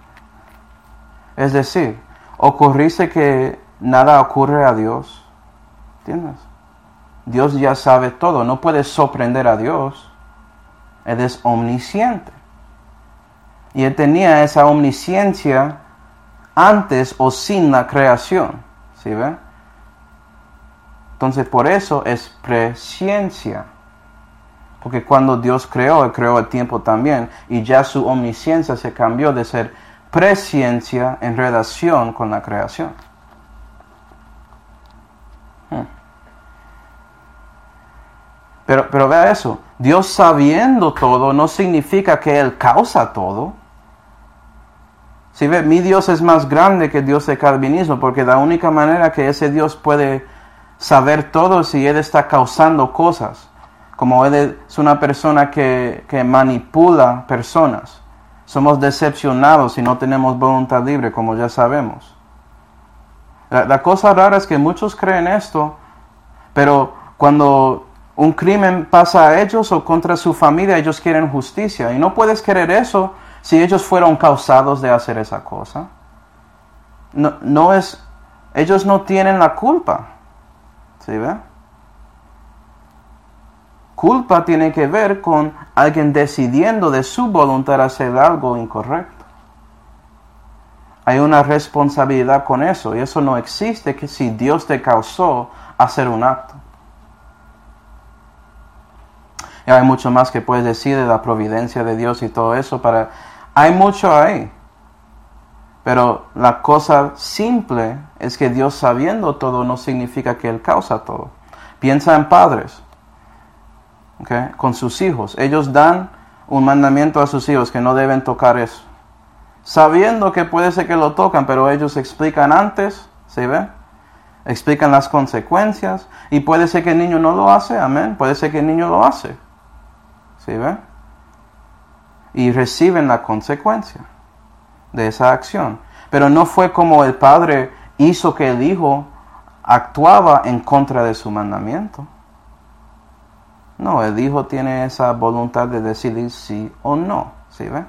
Es decir, ocurriese que nada ocurre a Dios. ¿Entiendes? Dios ya sabe todo. No puedes sorprender a Dios. Él es omnisciente. Y Él tenía esa omnisciencia antes o sin la creación. ¿Sí ve? Entonces por eso es presciencia. Porque cuando Dios creó, Él creó el tiempo también. Y ya su omnisciencia se cambió de ser presciencia en relación con la creación. Pero vea eso. Dios sabiendo todo no significa que Él causa todo. Si ve, mi Dios es más grande que el Dios del calvinismo. Porque la única manera que ese Dios puede saber todo es si Él está causando cosas. Como Él es una persona que manipula personas. Somos decepcionados si no tenemos voluntad libre, como ya sabemos. La cosa rara es que muchos creen esto, pero cuando un crimen pasa a ellos o contra su familia, ellos quieren justicia. Y no puedes querer eso si ellos fueron causados de hacer esa cosa. Ellos no tienen la culpa. ¿Sí ve? Culpa tiene que ver con alguien decidiendo de su voluntad hacer algo incorrecto. Hay una responsabilidad con eso, y eso no existe que si Dios te causó hacer un acto. Y hay mucho más que puedes decir de la providencia de Dios y todo eso. Hay mucho ahí. Pero la cosa simple es que Dios sabiendo todo no significa que Él causa todo. Piensa en padres. Okay, con sus hijos. Ellos dan un mandamiento a sus hijos que no deben tocar eso. Sabiendo que puede ser que lo tocan, pero ellos explican antes, ¿sí ve? Explican las consecuencias. Y puede ser que el niño no lo hace, amén. Puede ser que el niño lo hace. ¿Sí ve? Y reciben la consecuencia de esa acción. Pero no fue como el padre hizo que el hijo actuaba en contra de su mandamiento. No, el hijo tiene esa voluntad de decidir sí o no. ¿Sí ve?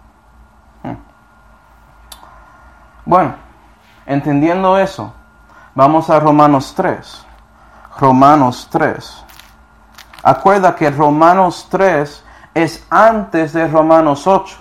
Bueno, entendiendo eso, vamos a Romanos 3. Romanos 3. Acuerda que Romanos 3 es antes de Romanos 8.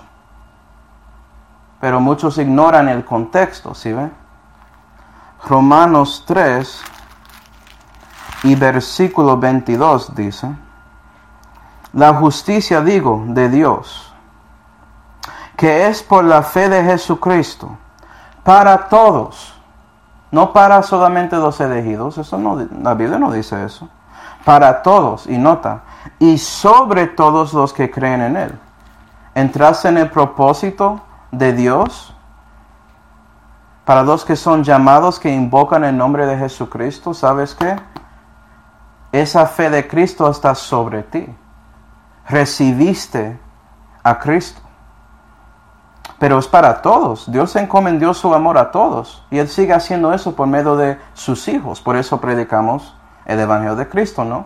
Pero muchos ignoran el contexto, ¿sí ve? Romanos 3 y versículo 22 dice: la justicia, digo, de Dios, que es por la fe de Jesucristo, para todos, no para solamente los elegidos, eso no, la Biblia no dice eso, para todos, y nota, y sobre todos los que creen en Él. ¿Entraste en el propósito de Dios? Para los que son llamados, que invocan el nombre de Jesucristo, ¿sabes qué? Esa fe de Cristo está sobre ti. Recibiste a Cristo. Pero es para todos. Dios encomendó su amor a todos. Y Él sigue haciendo eso por medio de sus hijos. Por eso predicamos el Evangelio de Cristo, ¿no?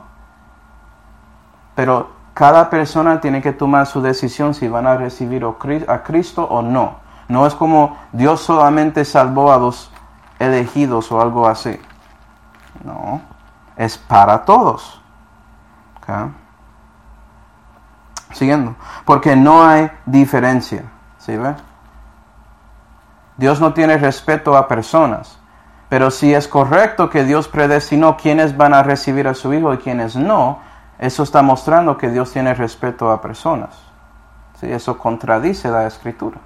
Pero cada persona tiene que tomar su decisión si van a recibir a Cristo o no. No es como Dios solamente salvó a los elegidos o algo así. No. Es para todos. ¿Okay? Siguiendo. Porque no hay diferencia. ¿Sí ve? Dios no tiene respeto a personas. Pero si es correcto que Dios predestinó quiénes van a recibir a su Hijo y quiénes no, eso está mostrando que Dios tiene respeto a personas. ¿Sí? Eso contradice la Escritura.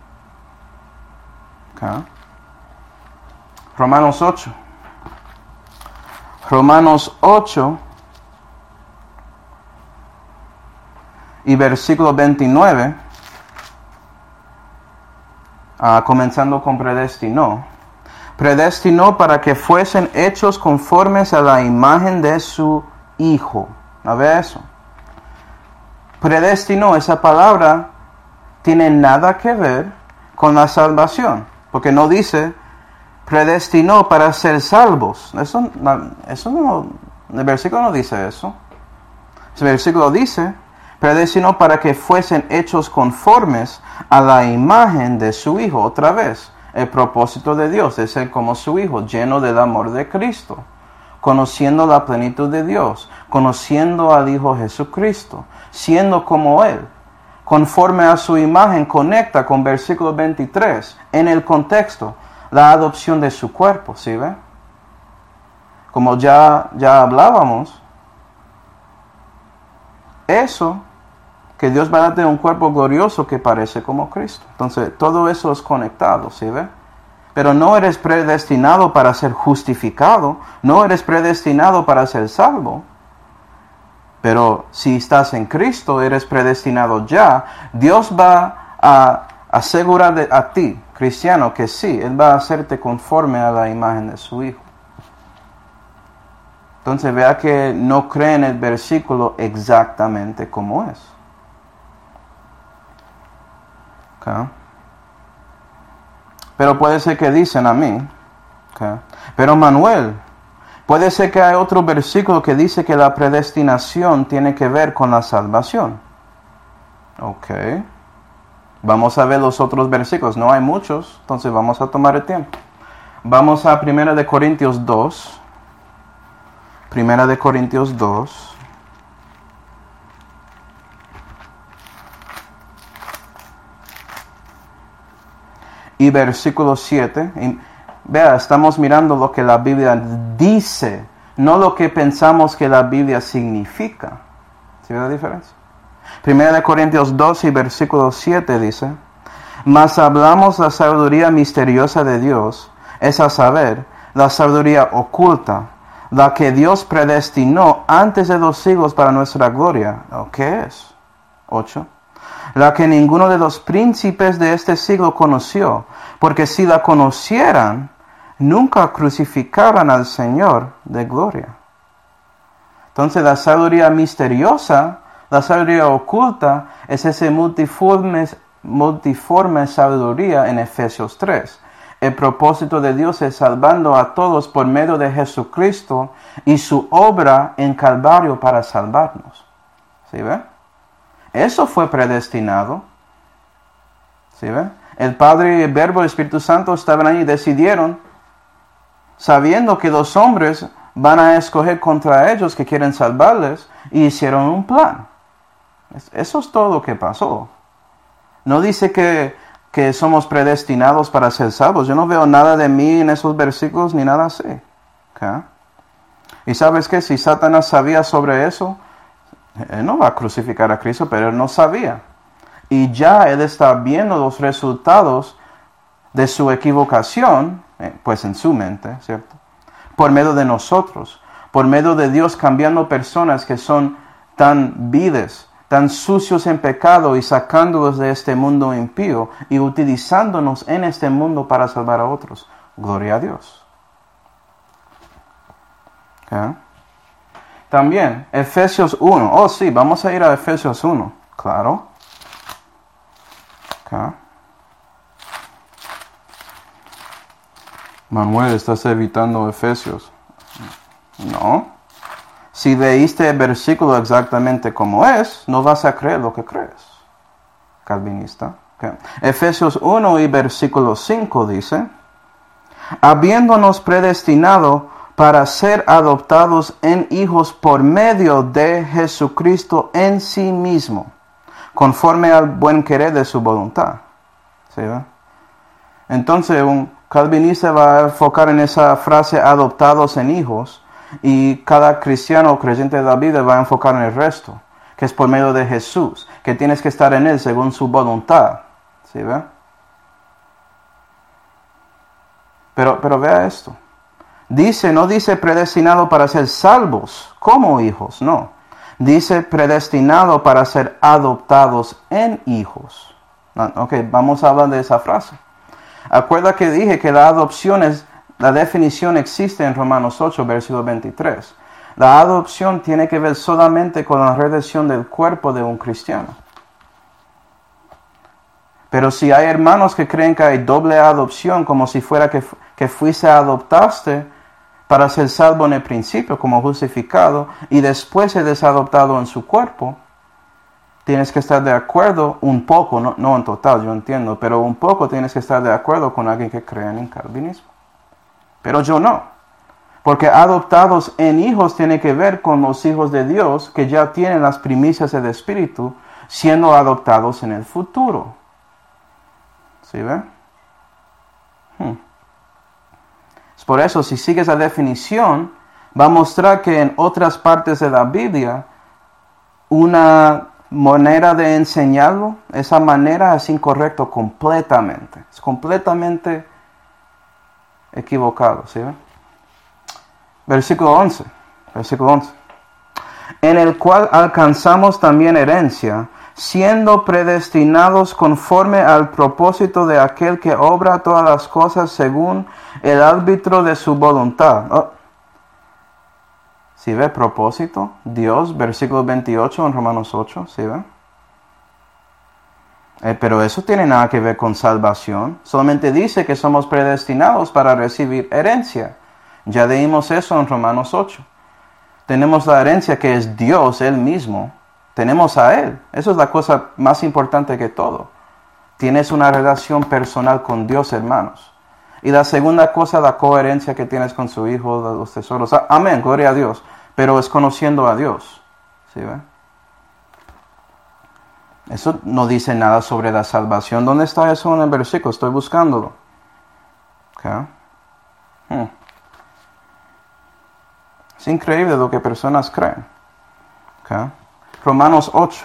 ¿Okay? Romanos 8. Romanos 8 y versículo 29, comenzando con predestinó. Predestinó para que fuesen hechos conformes a la imagen de su Hijo. ¿No ve eso? Predestinó, esa palabra tiene nada que ver con la salvación, porque no dice predestinó para ser salvos. Eso no, el versículo no dice eso. El versículo dice predestinó para que fuesen hechos conformes a la imagen de su Hijo. Otra vez, el propósito de Dios es ser como su Hijo, lleno del amor de Cristo, conociendo la plenitud de Dios, conociendo al Hijo Jesucristo, siendo como Él, conforme a su imagen. Conecta con versículo 23, en el contexto, la adopción de su cuerpo, ¿sí ve? Como ya hablábamos, eso, que Dios va a darte un cuerpo glorioso que parece como Cristo. Entonces, todo eso es conectado, ¿sí ve? Pero no eres predestinado para ser justificado, no eres predestinado para ser salvo. Pero si estás en Cristo, eres predestinado ya. Dios va a asegurar a ti, cristiano, que sí, Él va a hacerte conforme a la imagen de su Hijo. Entonces vea que no cree en el versículo exactamente como es. Okay. Pero puede ser que dicen a mí, okay, pero Manuel, puede ser que hay otro versículo que dice que la predestinación tiene que ver con la salvación. Ok. Vamos a ver los otros versículos. No hay muchos, entonces vamos a tomar el tiempo. Vamos a 1 Corintios 2. 1 Corintios 2. Y versículo 7. Y vea, estamos mirando lo que la Biblia dice, no lo que pensamos que la Biblia significa. ¿Sí ve la diferencia? 1 Corintios 2 y versículo 7 dice: mas hablamos la sabiduría misteriosa de Dios, es a saber, la sabiduría oculta, la que Dios predestinó antes de los siglos para nuestra gloria. ¿Qué es? 8. La que ninguno de los príncipes de este siglo conoció, porque si la conocieran, nunca crucificaran al Señor de gloria. Entonces la sabiduría misteriosa, la sabiduría oculta, es esa multiforme sabiduría en Efesios 3. El propósito de Dios es salvando a todos por medio de Jesucristo y su obra en Calvario para salvarnos. ¿Sí ve? Eso fue predestinado. ¿Sí ve? El Padre, el Verbo y el Espíritu Santo estaban ahí y decidieron, sabiendo que los hombres van a escoger contra ellos que quieren salvarles, y hicieron un plan. Eso es todo lo que pasó. No dice que somos predestinados para ser salvos. Yo no veo nada de mí en esos versículos ni nada así. ¿Okay? Y sabes que si Satanás sabía sobre eso, él no va a crucificar a Cristo, pero él no sabía. Y ya él está viendo los resultados de su equivocación, pues en su mente, ¿cierto? Por medio de nosotros, por medio de Dios cambiando personas que son tan viles, tan sucios en pecado y sacándolos de este mundo impío y utilizándonos en este mundo para salvar a otros. Gloria a Dios. ¿Okay? También, Efesios 1. Oh, sí, vamos a ir a Efesios 1. Claro. Okay. Manuel, ¿estás evitando Efesios? No. Si leíste el versículo exactamente como es, no vas a creer lo que crees. Calvinista. Okay. Efesios 1 y versículo 5 dice: habiéndonos predestinado para ser adoptados en hijos por medio de Jesucristo en sí mismo, conforme al buen querer de su voluntad. ¿Sí, ve? Entonces, un calvinista va a enfocar en esa frase adoptados en hijos, y cada cristiano o creyente de la Biblia va a enfocar en el resto, que es por medio de Jesús, que tienes que estar en Él según su voluntad. ¿Sí, ve? Pero vea esto. no dice predestinado para ser salvos como hijos, no. Dice predestinado para ser adoptados en hijos. Ok, vamos a hablar de esa frase. Acuerda que dije que la definición existe en Romanos 8, versículo 23. La adopción tiene que ver solamente con la redención del cuerpo de un cristiano. Pero si hay hermanos que creen que hay doble adopción, como si fuera que fuiste adoptaste para ser salvo en el principio, como justificado, y después eres adoptado en su cuerpo, tienes que estar de acuerdo un poco, no en total, yo entiendo, pero un poco tienes que estar de acuerdo con alguien que cree en el calvinismo. Pero yo no, porque adoptados en hijos tiene que ver con los hijos de Dios que ya tienen las primicias del Espíritu, siendo adoptados en el futuro. ¿Sí ve? Es por eso, si sigues la definición, va a mostrar que en otras partes de la Biblia, una manera de enseñarlo, esa manera es incorrecto completamente. Es completamente equivocado, ¿sí ve? Versículo 11. En el cual alcanzamos también herencia, siendo predestinados conforme al propósito de aquel que obra todas las cosas según el árbitro de su voluntad. ¿Sí ve? Propósito, Dios, versículo 28 en Romanos 8, ¿sí ve? Pero eso tiene nada que ver con salvación. Solamente dice que somos predestinados para recibir herencia. Ya leímos eso en Romanos 8. Tenemos la herencia que es Dios, Él mismo. Tenemos a Él. Eso es la cosa más importante que todo. Tienes una relación personal con Dios, hermanos. Y la segunda cosa, la coherencia que tienes con su Hijo, los tesoros. Amén, gloria a Dios. Pero es conociendo a Dios. ¿Sí ve? Eso no dice nada sobre la salvación. ¿Dónde está eso en el versículo? Estoy buscándolo. Okay. Es increíble lo que personas creen. Okay. Romanos 8.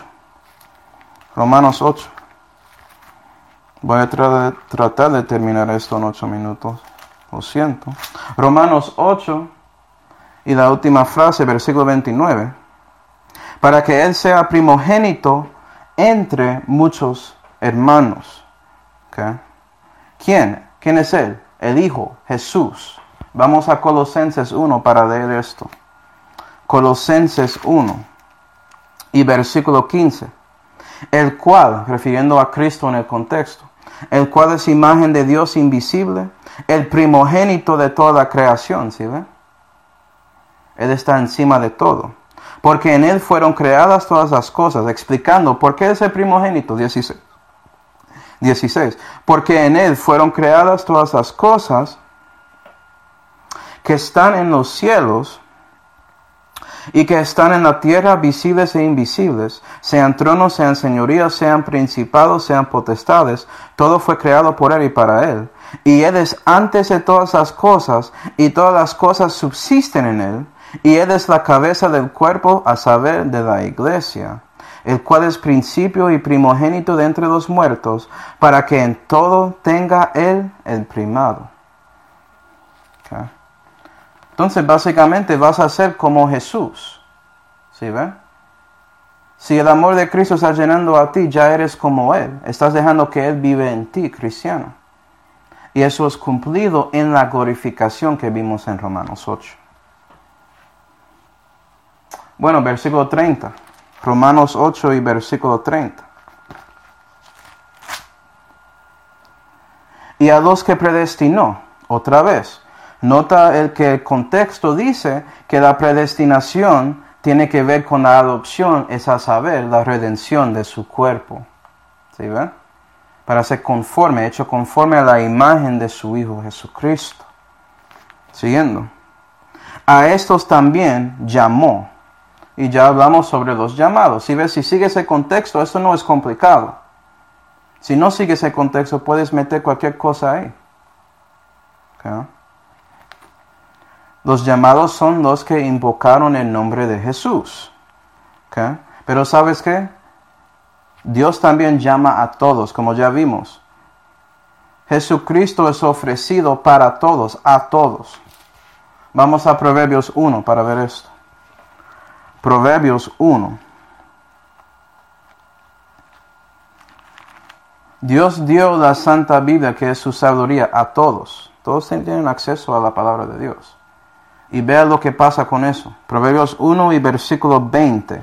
Voy a tratar de terminar esto en 8 minutos. Lo siento. Romanos 8 y la última frase, versículo 29. Para que Él sea primogénito entre muchos hermanos. Okay. ¿Quién? ¿Quién es Él? El Hijo, Jesús. Vamos a Colosenses 1 para leer esto. Colosenses 1 y versículo 15. El cual, refiriendo a Cristo en el contexto, el cual es imagen de Dios invisible, el primogénito de toda la creación, ¿sí ve? Él está encima de todo. Porque en Él fueron creadas todas las cosas, explicando por qué es el primogénito, 16. Porque en Él fueron creadas todas las cosas que están en los cielos y que están en la tierra, visibles e invisibles, sean tronos, sean señorías, sean principados, sean potestades, todo fue creado por Él y para Él. Y Él es antes de todas las cosas, y todas las cosas subsisten en Él, y Él es la cabeza del cuerpo, a saber, de la iglesia, el cual es principio y primogénito de entre los muertos, para que en todo tenga Él el primado. Okay. Entonces, básicamente, vas a ser como Jesús. ¿Sí ve? Si el amor de Cristo está llenando a ti, ya eres como Él. Estás dejando que Él vive en ti, cristiano. Y eso es cumplido en la glorificación que vimos en Romanos 8. Bueno, versículo 30. Romanos 8 y versículo 30. Y a los que predestinó, otra vez. Nota el contexto dice que la predestinación tiene que ver con la adopción, es a saber, la redención de su cuerpo. ¿Sí ven? Para ser conforme, hecho conforme a la imagen de su Hijo Jesucristo. Siguiendo. A estos también llamó. Y ya hablamos sobre los llamados. Si ves, si sigues el contexto, esto no es complicado. Si no sigues el contexto, puedes meter cualquier cosa ahí. ¿Okay? Los llamados son los que invocaron el nombre de Jesús. ¿Okay? Pero ¿sabes qué? Dios también llama a todos, como ya vimos. Jesucristo es ofrecido para todos, a todos. Vamos a Proverbios 1 para ver esto. Proverbios 1. Dios dio la Santa Biblia, que es su sabiduría, a todos. Todos tienen acceso a la palabra de Dios. Y vea lo que pasa con eso. Proverbios 1 y versículo 20.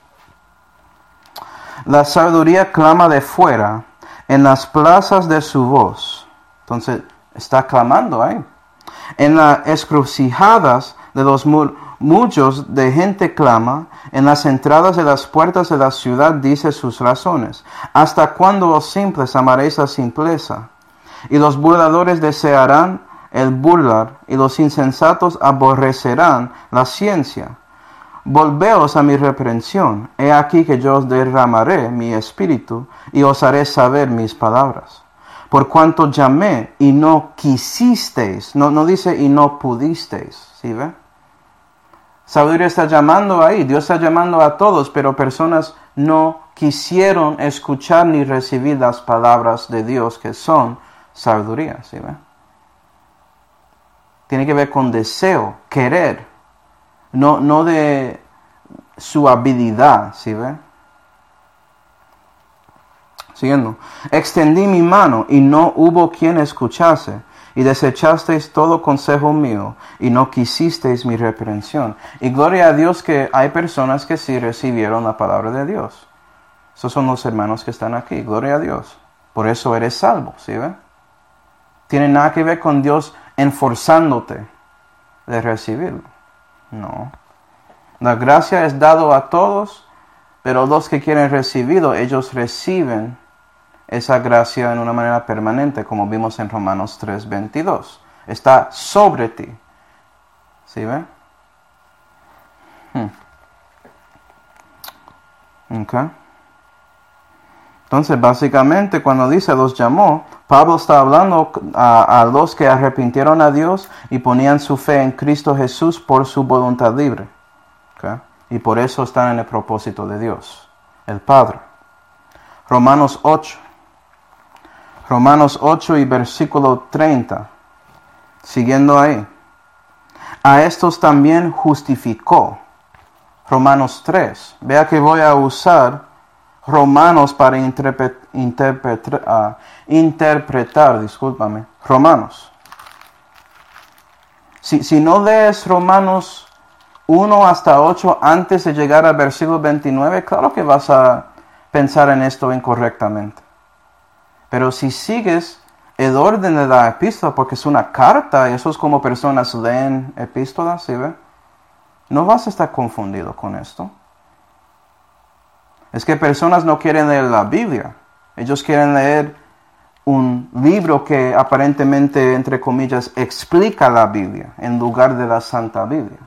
La sabiduría clama de fuera, en las plazas de su voz. Entonces, está clamando ahí. En las encrucijadas de los muchos de gente clama, en las entradas de las puertas de la ciudad dice sus razones. ¿Hasta cuándo los simples amaréis la simpleza? Y los burladores desearán el burlar, y los insensatos aborrecerán la ciencia. Volveos a mi reprensión, he aquí que yo os derramaré mi espíritu, y os haré saber mis palabras. Por cuanto llamé y no quisisteis, no dice y no pudisteis, ¿sí ve? Sabiduría está llamando ahí, Dios está llamando a todos, pero personas no quisieron escuchar ni recibir las palabras de Dios, que son sabiduría, ¿sí ve? Tiene que ver con deseo, querer, no de su habilidad, ¿sí ve? Siguiendo. Extendí mi mano y no hubo quien escuchase, y desechasteis todo consejo mío, y no quisisteis mi reprensión. Y gloria a Dios que hay personas que sí recibieron la palabra de Dios. Esos son los hermanos que están aquí, gloria a Dios. Por eso eres salvo, ¿sí ve? Tiene nada que ver con Dios enforzándote de recibirlo. No. La gracia es dado a todos, pero los que quieren recibirlo, ellos reciben esa gracia en una manera permanente, como vimos en Romanos 3:22. Está sobre ti. ¿Sí ve? Okay. Entonces, básicamente, cuando dice los llamó, Pablo está hablando a los que arrepintieron a Dios y ponían su fe en Cristo Jesús por su voluntad libre. Okay. Y por eso están en el propósito de Dios, el Padre. Romanos 8. Romanos 8 y versículo 30. Siguiendo ahí. A estos también justificó. Romanos 3. Vea que voy a usar Romanos para interpretar, discúlpame. Romanos. Si no lees Romanos 1 hasta 8 antes de llegar al versículo 29, claro que vas a pensar en esto incorrectamente. Pero si sigues el orden de la epístola, porque es una carta, y eso es como personas leen epístolas, ¿sí ve? No vas a estar confundido con esto. Es que personas no quieren leer la Biblia. Ellos quieren leer un libro que aparentemente, entre comillas, explica la Biblia en lugar de la Santa Biblia.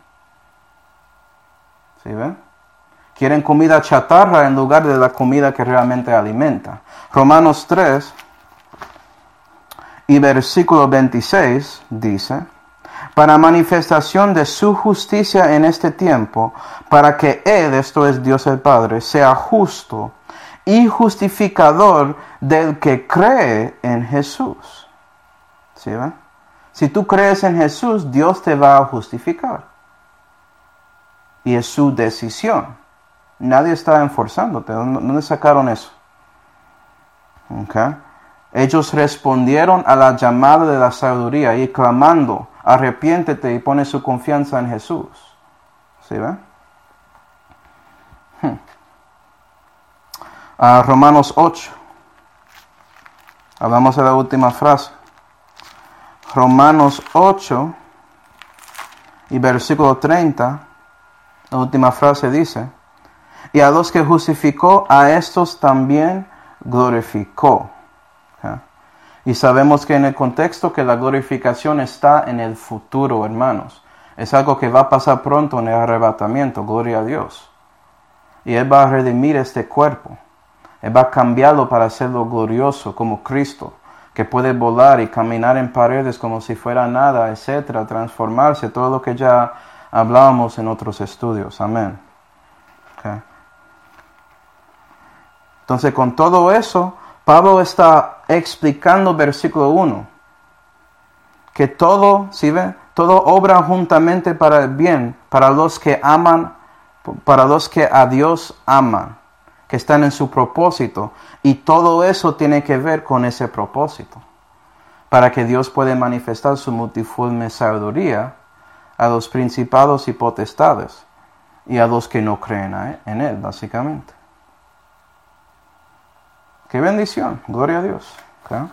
¿Sí ven? Quieren comida chatarra en lugar de la comida que realmente alimenta. Romanos 3 y versículo 26 dice: para manifestación de su justicia en este tiempo, para que Él, esto es Dios el Padre, sea justo y justificador del que cree en Jesús. ¿Sí ven? Si tú crees en Jesús, Dios te va a justificar. Y es su decisión. Nadie está enforzándote. ¿Dónde sacaron eso? Okay. Ellos respondieron a la llamada de la sabiduría y clamando: arrepiéntete y pone su confianza en Jesús. ¿Sí ven? Romanos 8. Hablamos de la última frase. Romanos 8 y versículo 30. La última frase dice: y a los que justificó, a estos también glorificó. ¿Okay? Y sabemos que en el contexto que la glorificación está en el futuro, hermanos. Es algo que va a pasar pronto en el arrebatamiento, gloria a Dios. Y Él va a redimir este cuerpo. Él va a cambiarlo para hacerlo glorioso como Cristo, que puede volar y caminar en paredes como si fuera nada, etcétera, transformarse, todo lo que ya hablábamos en otros estudios. Amén. Okay. Entonces, con todo eso, Pablo está explicando versículo 1, que todo, ¿sí ve? todo obra juntamente para el bien, para los que aman, para los que a Dios aman, que están en su propósito. Y todo eso tiene que ver con ese propósito, para que Dios pueda manifestar su multiforme sabiduría a los principados y potestades y a los que no creen en Él, básicamente. ¡Qué bendición! Gloria a Dios. ¿Okay?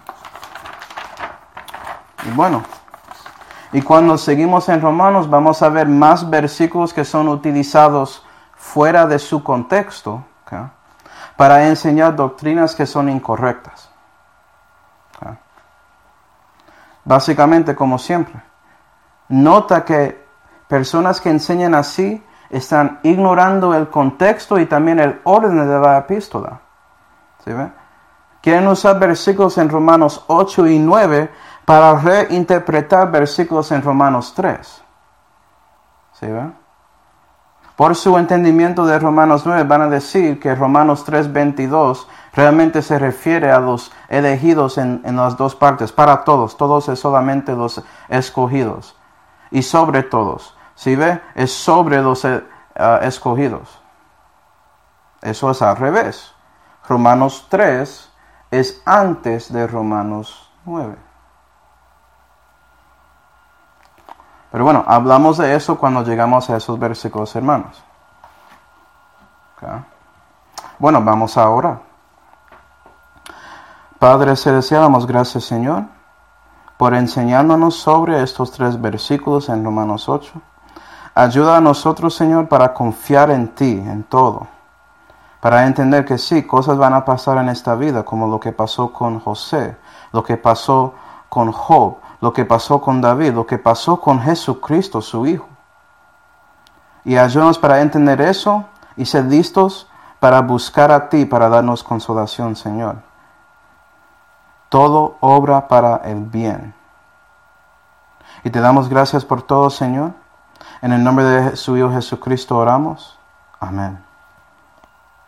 Y bueno, y cuando seguimos en Romanos vamos a ver más versículos que son utilizados fuera de su contexto, ¿okay? Para enseñar doctrinas que son incorrectas. ¿Okay? Básicamente, como siempre, nota que personas que enseñan así están ignorando el contexto y también el orden de la epístola. ¿Sí ve? Quieren usar versículos en Romanos 8 y 9 para reinterpretar versículos en Romanos 3. ¿Sí ve? Por su entendimiento de Romanos 9 van a decir que Romanos 3:22 realmente se refiere a los elegidos en las dos partes, para todos. Todos es solamente los escogidos. Y sobre todos. ¿Sí ve? Es sobre los escogidos. Eso es al revés. Romanos 3 es antes de Romanos 9. Pero bueno, hablamos de eso cuando llegamos a esos versículos, hermanos. Okay. Bueno, vamos a orar. Padre celestial, damos gracias, Señor, por enseñándonos sobre estos 3 versículos en Romanos 8. Ayuda a nosotros, Señor, para confiar en ti, en todo. Para entender que sí, cosas van a pasar en esta vida, como lo que pasó con José, lo que pasó con Job, lo que pasó con David, lo que pasó con Jesucristo, su Hijo. Y ayúdanos para entender eso y ser listos para buscar a ti, para darnos consolación, Señor. Todo obra para el bien. Y te damos gracias por todo, Señor. En el nombre de su Hijo Jesucristo oramos. Amén.